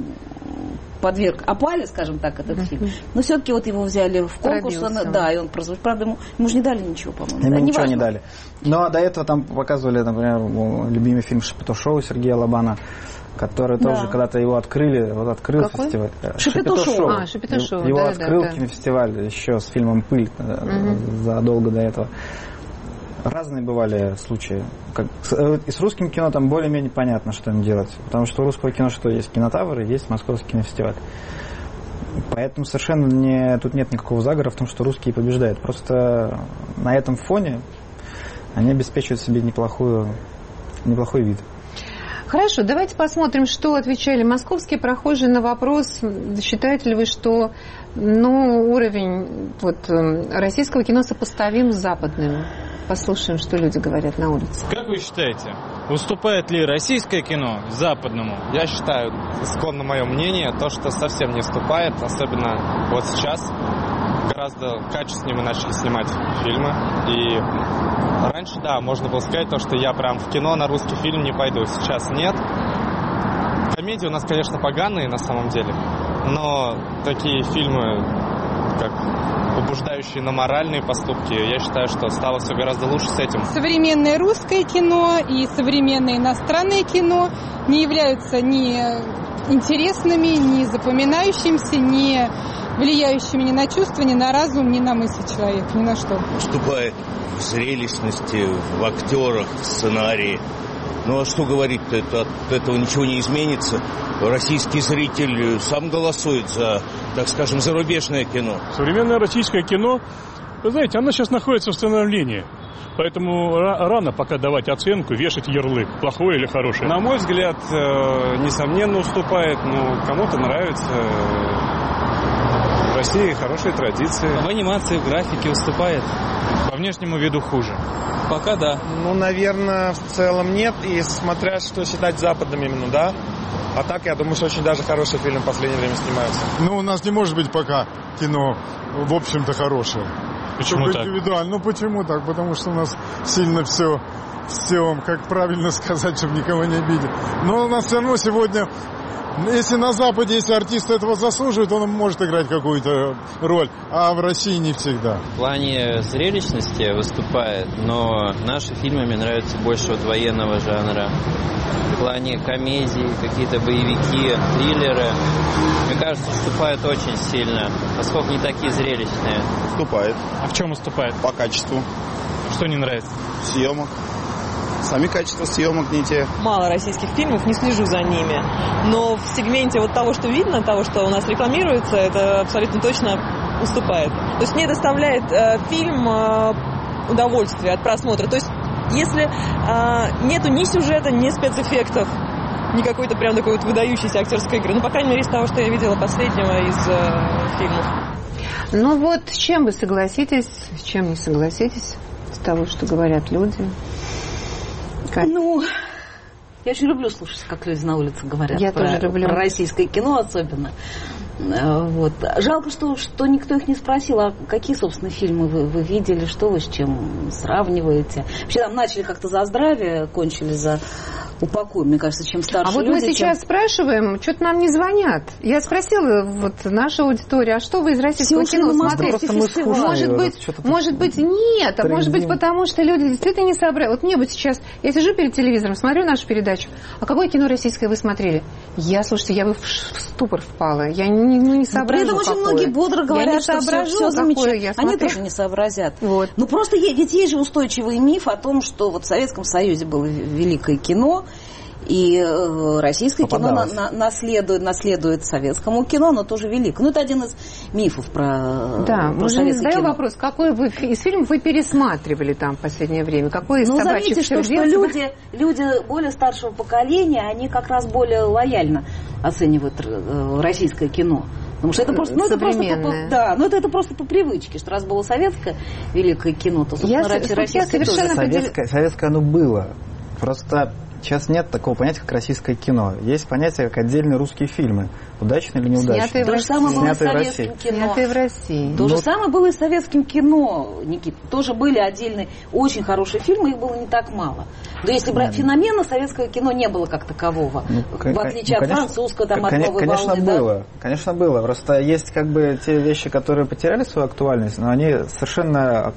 опале, скажем так, этот фильм. Но все-таки вот его взяли в конкурс, да, и он прозвучал. Правда, ему же не дали ничего, по-моему. Ему ничего не дали. Но до этого там показывали, например, любимый фильм «Шапито-шоу» Сергея Лобана, который тоже когда-то его открыли, вот открыл фестиваль. Шапито-шоу. Его открыл кинофестиваль еще с фильмом «Пыль» задолго до этого. Разные бывали случаи. И с русским кино там более-менее понятно, что им делать. Потому что у русского кино что есть? Кинотавр и есть Московский кинофестиваль. Поэтому совершенно тут нет никакого заговора в том, что русские побеждают. Просто на этом фоне они обеспечивают себе неплохой вид. Хорошо, давайте посмотрим, что отвечали московские прохожие на вопрос, считаете ли вы, что уровень российского кино сопоставим с западным. Послушаем, что люди говорят на улице. Как вы считаете, уступает ли российское кино западному? Я считаю, исконно мое мнение, то, что совсем не уступает, особенно вот сейчас. Гораздо качественнее мы начали снимать фильмы. И раньше, да, можно было сказать, что я прям в кино на русский фильм не пойду. Сейчас нет. Комедии у нас, конечно, поганые на самом деле. Но такие фильмы, как побуждающие на моральные поступки, я считаю, что стало все гораздо лучше с этим. Современное русское кино и современное иностранное кино не являются ни интересными, ни запоминающимися, ни влияющими ни на чувства, ни на разум, ни на мысль человека, ни на что. Уступает в зрелищности, в актерах, в сценарии. Ну а что говорить-то, от этого ничего не изменится. Российский зритель сам голосует за, так скажем, зарубежное кино. Современное российское кино, вы знаете, оно сейчас находится в становлении. Поэтому рано пока давать оценку, вешать ярлык, плохое или хорошее. На мой взгляд, несомненно уступает, но кому-то нравится. В России хорошие традиции. В анимации, в графике уступает. По внешнему виду хуже. Пока да. Наверное, в целом нет. И смотря что считать западным именно, да. А так, я думаю, что очень даже хорошие фильмы в последнее время снимаются. У нас не может быть пока кино, в общем-то, хорошее. Почему так? Индивидуально. Почему так? Потому что у нас сильно все, как правильно сказать, чтобы никого не обидеть. Но у нас все равно сегодня, если на Западе, если артист этого заслуживает, он может играть какую-то роль, а в России не всегда. В плане зрелищности выступает, но наши фильмы мне нравятся больше военного жанра. В плане комедии, какие-то боевики, триллеры, мне кажется, уступают очень сильно, поскольку не такие зрелищные. Уступает. А в чем уступает? По качеству. Что не нравится? Съемок. Сами качества съемок не те. Мало российских фильмов, не слежу за ними. Но в сегменте того, что видно, того, что у нас рекламируется, это абсолютно точно уступает. То есть мне доставляет фильм удовольствие от просмотра. То есть если нету ни сюжета, ни спецэффектов, ни какой-то прям такой выдающейся актерской игры. По крайней мере, из того, что я видела последнего из фильмов. С чем вы согласитесь, с чем не согласитесь, с того, что говорят люди? Я очень люблю слушать, как люди на улице говорят про российское кино особенно. Вот. Жалко, что никто их не спросил, а какие, собственно, фильмы вы видели, что вы с чем сравниваете. Вообще там начали как-то за здравие, кончили за упокой, мне кажется, чем старше люди. А вот мы сейчас спрашиваем, что-то нам не звонят. Я спросила вот нашу аудиторию, а что вы из российского кино смотрите? Может быть, нет, а может быть, потому что люди действительно не собрали. Вот мне бы сейчас, я сижу перед телевизором, смотрю нашу передачу, а какое кино российское вы смотрели? Слушайте, я бы в ступор впала, я не соображу. При этом очень многие бодро говорят, что все замечательно. Они тоже не сообразят. Вот. Ну просто ведь есть же устойчивый миф о том, что вот в Советском Союзе было великое кино, и российское кино наследует советскому кино, но тоже великое. Ну, это один из мифов про мы же не задаем вопрос, какой из фильмов вы пересматривали там в последнее время? Какой из собачьих сердец? Что люди более старшего поколения, они как раз более лояльно оценивают российское кино. Потому что это просто, это просто по привычке, что раз было советское великое кино, то, собственно, российское тоже. Советское оно было. Просто сейчас нет такого понятия, как российское кино. Есть понятие, как отдельные русские фильмы. Удачные или неудачные. То же самое было и с советским кино. Снятые в России. То же самое было и с советским кино, Никита. Тоже были отдельные, очень хорошие фильмы, их было не так мало. Но если брать феномена, советского кино не было как такового. В отличие от французского, там, от новой волны. Конечно, было. Просто есть как бы те вещи, которые потеряли свою актуальность, но они совершенно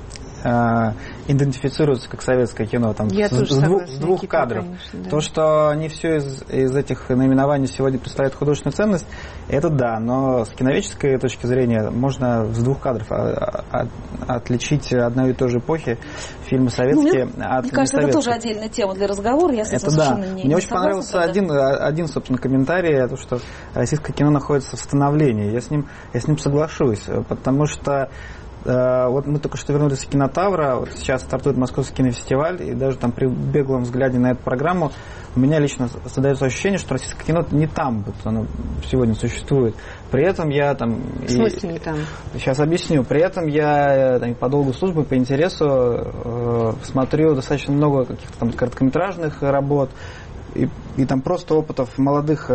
идентифицируются как советское кино там, с двух кадров. Конечно, да. То, что не все из этих наименований сегодня представляет художественную ценность, это да, но с киноведческой точки зрения можно с двух кадров отличить одной и той же эпохи фильмы советские от мне кажется, это тоже отдельная тема для разговора. Я с этим совершенно не Мне очень понравился один, собственно, комментарий, то, что российское кино находится в становлении. Я с ним соглашусь, потому что вот мы только что вернулись из Кинотавра, вот сейчас стартует Московский кинофестиваль, и даже там при беглом взгляде на эту программу у меня лично создается ощущение, что российское кино не там, вот оно сегодня существует. При этом я там... В смысле не там? Сейчас объясню. При этом я там, по долгу службы, по интересу смотрю достаточно много каких-то там короткометражных работ, и там просто опытов молодых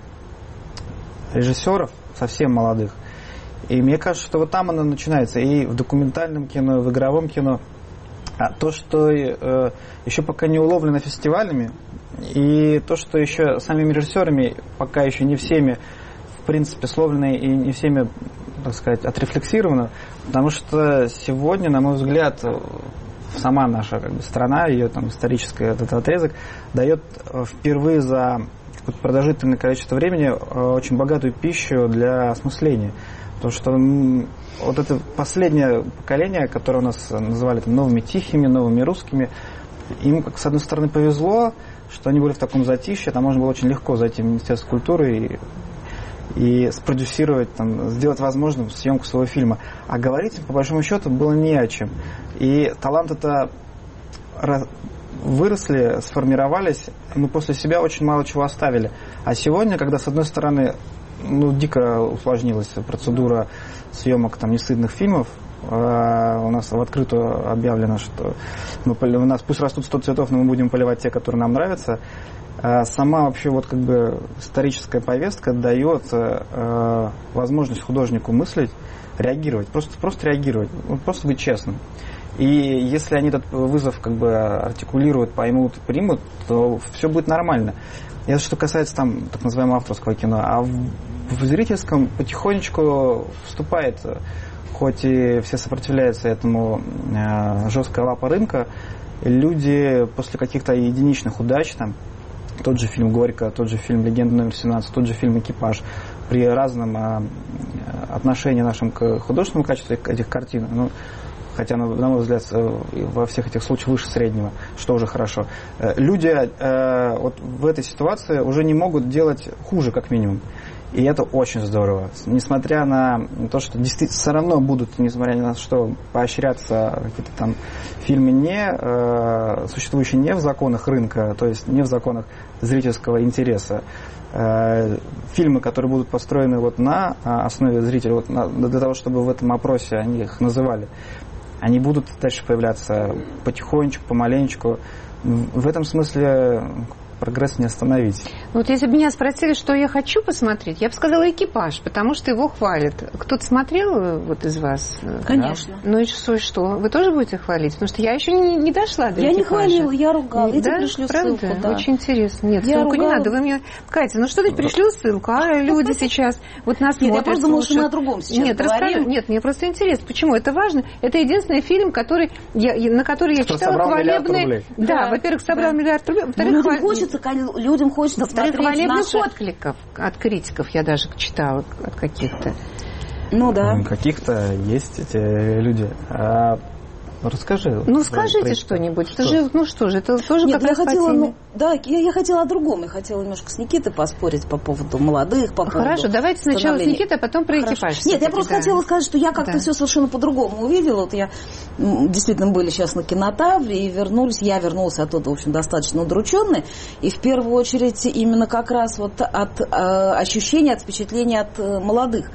режиссеров, совсем молодых. И мне кажется, что вот там оно начинается, и в документальном кино, и в игровом кино. А то, что еще пока не уловлено фестивалями, и то, что еще самими режиссерами пока еще не всеми, в принципе, словлено и не всеми, так сказать, отрефлексировано, потому что сегодня, на мой взгляд, сама наша страна, ее там исторический этот отрезок, дает впервые за продолжительное количество времени очень богатую пищу для осмысления. Потому что вот это последнее поколение, которое у нас называли там, новыми тихими, новыми русскими, им, как с одной стороны, повезло, что они были в таком затишье, там можно было очень легко зайти в Министерство культуры и спродюсировать, там, сделать возможным съемку своего фильма. А говорить им, по большому счету, было не о чем. И таланты-то выросли, сформировались, но после себя очень мало чего оставили. А сегодня, когда, с одной стороны, дико усложнилась процедура съемок там несытных фильмов. У нас в открытую объявлено, что у нас пусть растут 100 цветов, но мы будем поливать те, которые нам нравятся. Сама вообще вот как бы историческая повестка дает возможность художнику мыслить, реагировать, просто реагировать, просто быть честным. И если они этот вызов как бы артикулируют, поймут, примут, то все будет нормально. Это что касается там так называемого авторского кино. А в зрительском потихонечку вступает, хоть и все сопротивляются этому, жесткая лапа рынка, люди после каких-то единичных удач, там, тот же фильм «Горько», тот же фильм «Легенда номер 17», тот же фильм «Экипаж», при разном отношении нашем к художественному качеству этих картин, хотя, на мой взгляд, во всех этих случаях выше среднего, что уже хорошо. Люди вот в этой ситуации уже не могут делать хуже, как минимум. И это очень здорово. Несмотря на то, что действительно все равно будут, несмотря на что, поощряться какие-то там фильмы, существующие не в законах рынка, то есть не в законах зрительского интереса. Фильмы, которые будут построены вот на основе зрителя, для того, чтобы в этом опросе они их называли, они будут дальше появляться потихонечку, помаленечку. В этом смысле прогресс не остановить. Вот если бы меня спросили, что я хочу посмотреть, я бы сказала «Экипаж», потому что его хвалят. Кто-то смотрел вот из вас? Конечно. Да? Ну и что? Вы тоже будете хвалить? Потому что я еще не дошла до «Экипажа». Я не хвалила, я ругала. Я тебе пришлю правда? ссылку. Да. Очень интересно. Нет, ссылку не надо. Вы мне... Катя, ну что ты пришлю ссылку, а люди сейчас вот нас смотрят. Нет, я просто думала, что мы о другом сейчас говорим. Нет, мне просто интересно. Почему? Это важно. Это единственный фильм, на который я читала хвалебные... Да, во-первых, собрал миллиард рублей. Людям хочется хвалебных откликов от критиков я даже читала, от каких-то. Ну да. Каких-то есть эти люди. Расскажи. Ну скажите что-нибудь. Это же, это тоже Нет, как раз я хотела о другом. Я хотела немножко с Никитой поспорить по поводу молодых, по поводу... Хорошо, давайте сначала с Никитой, а потом про «Экипаж». Нет, я просто хотела сказать, что я как-то все совершенно по-другому увидела. Вот я действительно были сейчас на Кинотавре и я вернулась оттуда, в общем, достаточно удрученной. И в первую очередь именно как раз вот от ощущения, от впечатления от молодых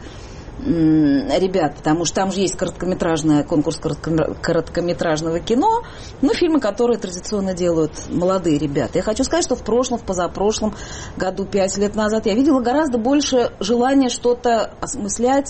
ребят, потому что там же есть конкурс короткометражного кино, фильмы, которые традиционно делают молодые ребята. Я хочу сказать, что в позапрошлом году, 5 лет назад, я видела гораздо больше желания что-то осмыслять,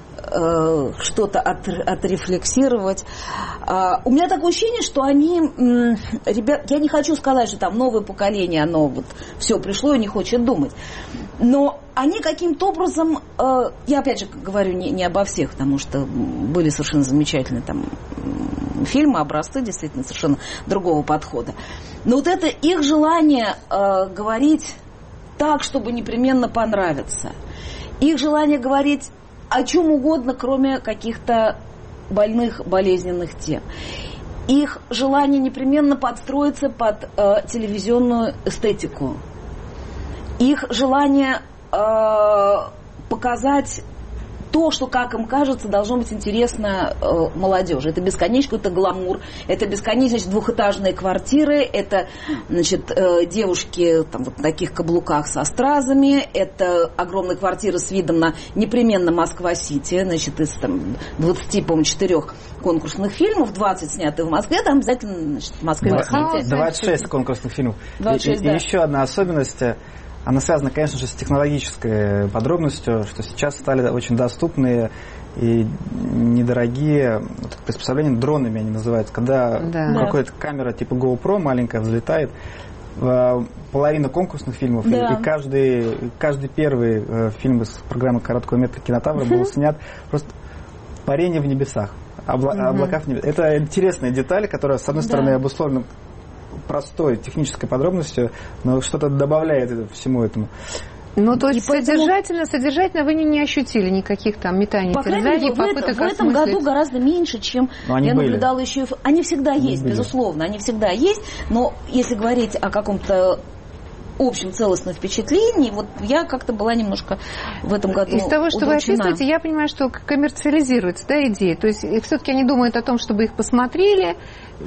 что-то отрефлексировать. У меня такое ощущение, что они, ребят, я не хочу сказать, что там новое поколение, оно вот все пришло и не хочет думать, но они каким-то образом, я опять же говорю не обо всех, потому что были совершенно замечательные там фильмы, образцы действительно совершенно другого подхода, но вот это их желание говорить так, чтобы непременно понравиться, их желание говорить о чем угодно, кроме каких-то больных, болезненных тем. Их желание непременно подстроиться под телевизионную эстетику. Их желание показать то, что, как им кажется, должно быть интересно молодежи. Это бесконечный какой-то гламур, это бесконечные двухэтажные квартиры, это девушки там, вот, на таких каблуках со стразами, это огромные квартиры с видом на непременно Москва-Сити, из там, 20, по-моему, 4 конкурсных фильмов, 20 сняты в Москве, там обязательно Москва-Сити. 26 конкурсных фильмов. 26, и еще одна особенность. Она связана, конечно же, с технологической подробностью, что сейчас стали очень доступные и недорогие приспособления, дронами они называются, когда какая-то камера типа GoPro маленькая взлетает. Половина конкурсных фильмов, и каждый первый фильм из программы «Короткого метра» Кинотавра был снят просто парение в небесах, облака в небесах. Это интересная деталь, которая, с одной стороны, обусловлена простой технической подробностью, но что-то добавляет всему этому. Ну, то есть содержательно вы не ощутили никаких там метаний, терзаний, попыток в этом году гораздо меньше, чем я наблюдала еще. Они всегда есть, безусловно, они всегда есть, но если говорить о каком-то общем целостном впечатлении, вот я как-то была немножко в этом году из того, что удручена. Вы описываете, я понимаю, что коммерциализируется, идея. То есть все-таки они думают о том, чтобы их посмотрели,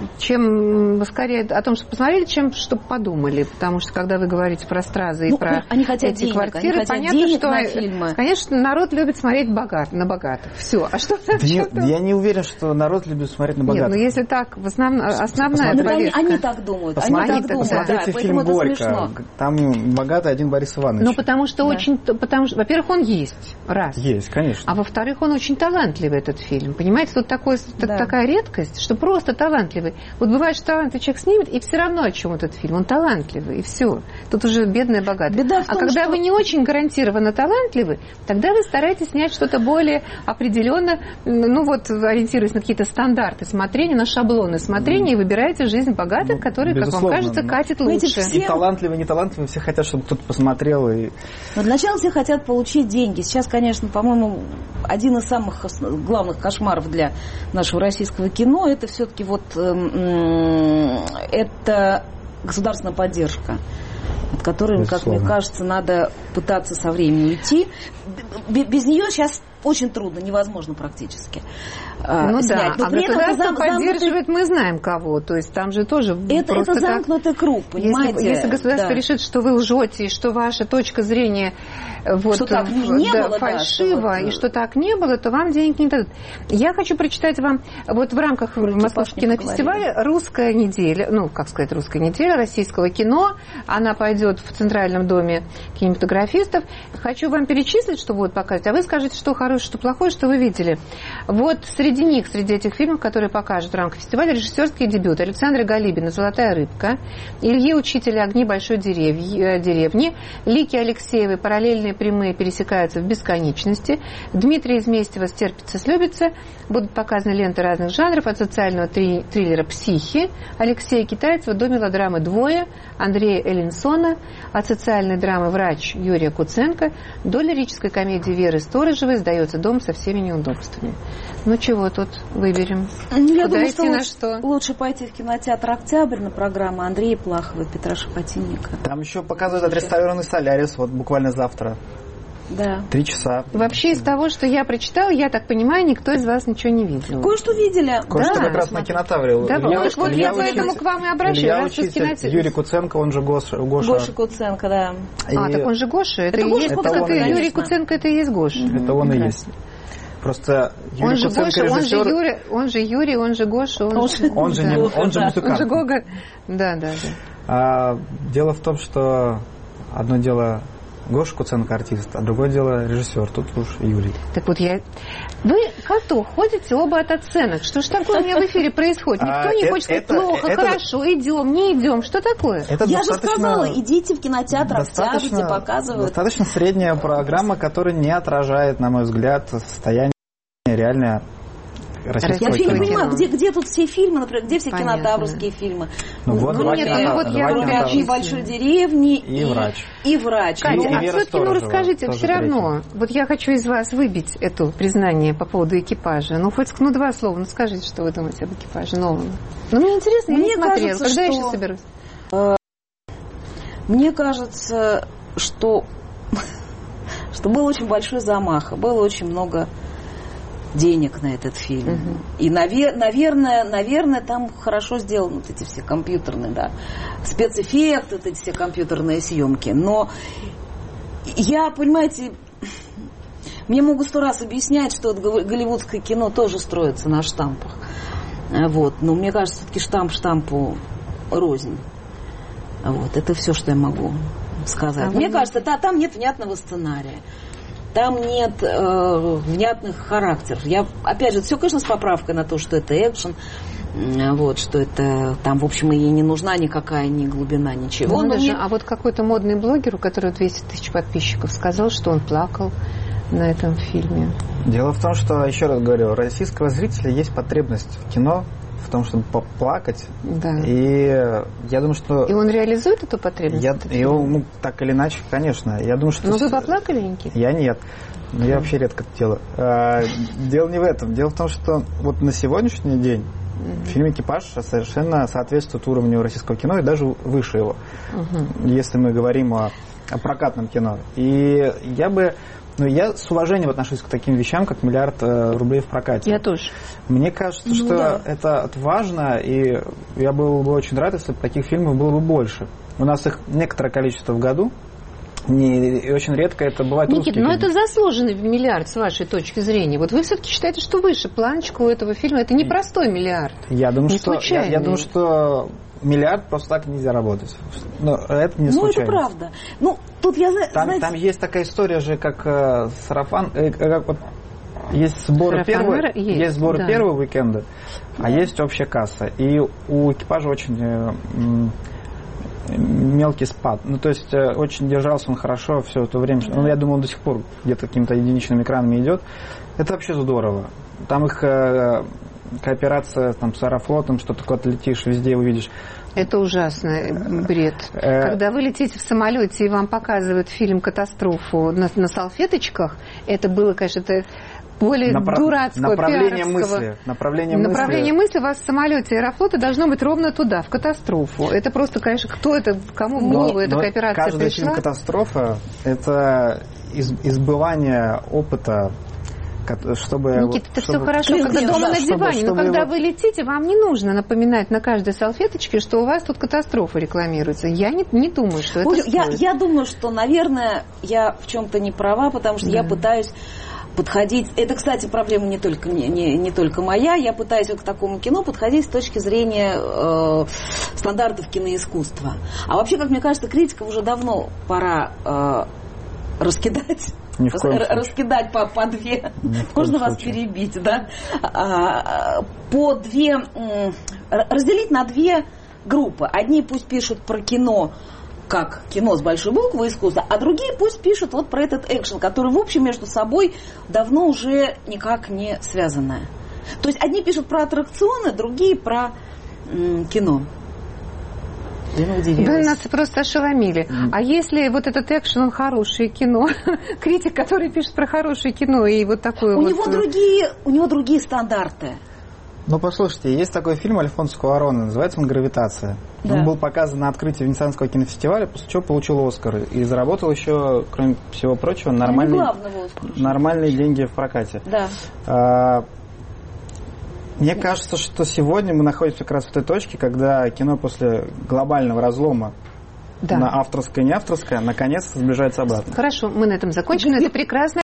чем скорее о том, чтобы посмотрели, чем чтобы подумали. Потому что когда вы говорите про стразы и про эти квартиры, понятно, что, конечно, народ любит смотреть на богатых. Все. А что я не уверен, что народ любит смотреть на богатых. Нет, но если так, основная повестка. Они так думают. Посмотрите фильм «Горько». Там богатый один Борис Иванович. Ну, потому что, во-первых, он есть, раз. Есть, конечно. А во-вторых, он очень талантливый, этот фильм. Понимаете, тут такая редкость, что просто талантливый. Вот бывает, что талантливый человек снимет, и все равно о чем этот фильм. Он талантливый, и все. Тут уже бедный, богатый. Когда вы не очень гарантированно талантливы, тогда вы стараетесь снять что-то более определенно, ориентируясь на какие-то стандарты смотрения, на шаблоны смотрения, и выбираете жизнь богатых, который, как вам кажется, катит лучше. И талантливый, не талантливый, все хотят, чтобы кто-то посмотрел. Но для начала все хотят получить деньги. Сейчас, конечно, по-моему, один из самых главных кошмаров для нашего российского кино это все-таки это государственная поддержка, от которой, как мне кажется, надо пытаться со временем уйти. Без нее сейчас очень трудно, невозможно практически ну снять. Да, а государство поддерживает, мы знаем кого, то есть там же тоже это замкнутый круг, понимаете? Если государство решит, что вы лжете, и что ваша точка зрения вот, что так не было, фальшива, и что так не было, то вам денег не дадут. Я хочу прочитать вам, вот в рамках Московского кинофестиваля «Русская неделя», ну, как сказать, «Русская неделя» российского кино, она пойдет в Центральном доме кинематографистов. Хочу вам перечислить, что будут показывать, а вы скажите, что хорошее, что плохое, что вы видели. Вот среди них, среди этих фильмов, которые покажут в рамках фестиваля, режиссерский дебют Александра Галибина «Золотая рыбка», Ильи Учителя «Огни большой деревни», Лики Алексеевой «Параллельные прямые пересекаются в бесконечности», Дмитрия Изместьева «Стерпится-слюбится». Будут показаны ленты разных жанров, от социального триллера «Психи» Алексея Китайцева до мелодрамы «Двое» Андрея Эллинсона, от социальной драмы «Врач» Юрия Куценко до лирической комедии Веры Сторожевой «Сдается дом со всеми неудобствами». Ну чего тут выберем? Я Куда думаю, идти, на что? Лучше пойти в кинотеатр «Октябрь» на программу Андрея Плахова и Петра Шапотинника. Там еще показывают отреставрированный «Солярис», вот буквально завтра. Да. 3 часа. Вообще из того, что я прочитала, я так понимаю, никто из вас ничего не видел. Кое-что видели. Кое-что как раз на кинотавре. Да, вот я поэтому к вам и обращаюсь. Юрий Куценко, он же Гоша. Гоша Куценко, да. Так он же Гоша. Это Гоша Куценко. Юрий Куценко, это и есть Гоша. Это он и есть. Просто Юрий Куценко режиссер... Он же Юрий, он же Гоша. Он же музыкант. Он же Гога. Да. Дело в том, что одно дело... Гоша Куценко артист, а другое дело режиссер. Тут уж Юрий. Так вот Вы как-то ходите оба от оценок. Что ж такое у меня в эфире происходит? Никто не хочет сказать плохо, хорошо, идем, не идем. Что такое? Я же сказала, идите в кинотеатр «Октябрь», где показывают. Достаточно средняя программа, которая не отражает, на мой взгляд, состояние реальное российского кино. Я не понимаю, где тут все фильмы, например, где все кинотаврские фильмы? «Огни большой деревни» и «Врач». И «Врач». Катя, а все-таки, расскажите, все равно, вот я хочу из вас выбить это признание по поводу экипажа. Хоть 2 слова, скажите, что вы думаете об экипаже новом. Мне интересно, я не смотрела. Когда я сейчас соберусь? Мне кажется, что был очень большой замах, было очень много денег на этот фильм. И, наверное, там хорошо сделаны вот эти все компьютерные, спецэффекты, вот эти все компьютерные съемки. Но я, понимаете, мне могут 100 раз объяснять, что голливудское кино тоже строится на штампах. Вот. Но мне кажется, все-таки штамп штампу рознь. Вот. Это все, что я могу сказать. Мне кажется, там нет внятного сценария. Там нет внятных характеров. Опять же, все, конечно, с поправкой на то, что это экшен, что это там, в общем, и не нужна никакая ни глубина, ничего. А вот какой-то модный блогер, у которого 200 тысяч подписчиков, сказал, что он плакал на этом фильме. Дело в том, что, еще раз говорю, у российского зрителя есть потребность в кино, в том, чтобы поплакать. Да. И я думаю, что... И он реализует эту потребность? Так или иначе, конечно. Я думаю, что... Но вы поплакали, Никита? Я нет. Я вообще редко это делаю. Дело не в этом. Дело в том, что вот на сегодняшний день фильм «Экипаж» совершенно соответствует уровню российского кино и даже выше его. Если мы говорим о прокатном кино. И я с уважением отношусь к таким вещам, как $1 миллиард рублей в прокате. Я тоже. Мне кажется, что это важно, и я был бы очень рад, если бы таких фильмов было бы больше. У нас их некоторое количество в году, и очень редко это бывает. Никита, но это заслуженный $1 миллиард с вашей точки зрения. Вот вы все-таки считаете, что выше планочка у этого фильма. Это не простой $1 миллиард. Я думаю, что $1 миллиард просто так нельзя работать. Но это не случайно. Это правда. Тут там есть такая история же, как сарафан, есть сборы первого уикенда, а есть общая касса. И у «Экипажа» очень мелкий спад. То есть очень держался он хорошо все это время. Я думаю, он до сих пор где-то какими-то единичными экранами идет. Это вообще здорово. Там их кооперация с Аэрофлотом, что ты куда-то летишь, везде увидишь. Это ужасный бред. Когда вы летите в самолете и вам показывают фильм «Катастрофу» на салфеточках, это было, конечно, более дурацкого, пиаровского. Направление мысли у вас в самолете Аэрофлота должно быть ровно туда, в «Катастрофу». Это просто, конечно, кому в голову эта кооперация каждый пришла? Фильм «Катастрофа» — это избывание опыта чтобы... Никита, это все хорошо, когда дома на диване, но когда вы летите, вам не нужно напоминать на каждой салфеточке, что у вас тут катастрофа рекламируется. Я не думаю, что это стоит. Я думаю, что, наверное, я в чем-то не права, потому что я пытаюсь подходить... Это, кстати, проблема не только моя. Я пытаюсь к такому кино подходить с точки зрения стандартов киноискусства. А вообще, как мне кажется, критиков уже давно пора раскидать. Раскидать по две. Можно вас перебить, да? По две... Разделить на две группы. Одни пусть пишут про кино, как кино с большой буквы, искусство, а другие пусть пишут вот про этот экшен, который, в общем, между собой давно уже никак не связанное. То есть одни пишут про аттракционы, другие про кино. Вы нас просто ошеломили. А если вот этот экшен, он хорошее кино, критик, который пишет про хорошее кино, и вот такое у него другие стандарты. Ну, послушайте, есть такой фильм Альфонсо Куарона, называется он «Гравитация». Да. Он был показан на открытии Венецианского кинофестиваля, после чего получил «Оскар». И заработал еще, кроме всего прочего, нормальные деньги в прокате. Да. Мне кажется, что сегодня мы находимся как раз в той точке, когда кино после глобального разлома на авторское и неавторское наконец-то сближается обратно. Хорошо, мы на этом закончим. Это прекрасно.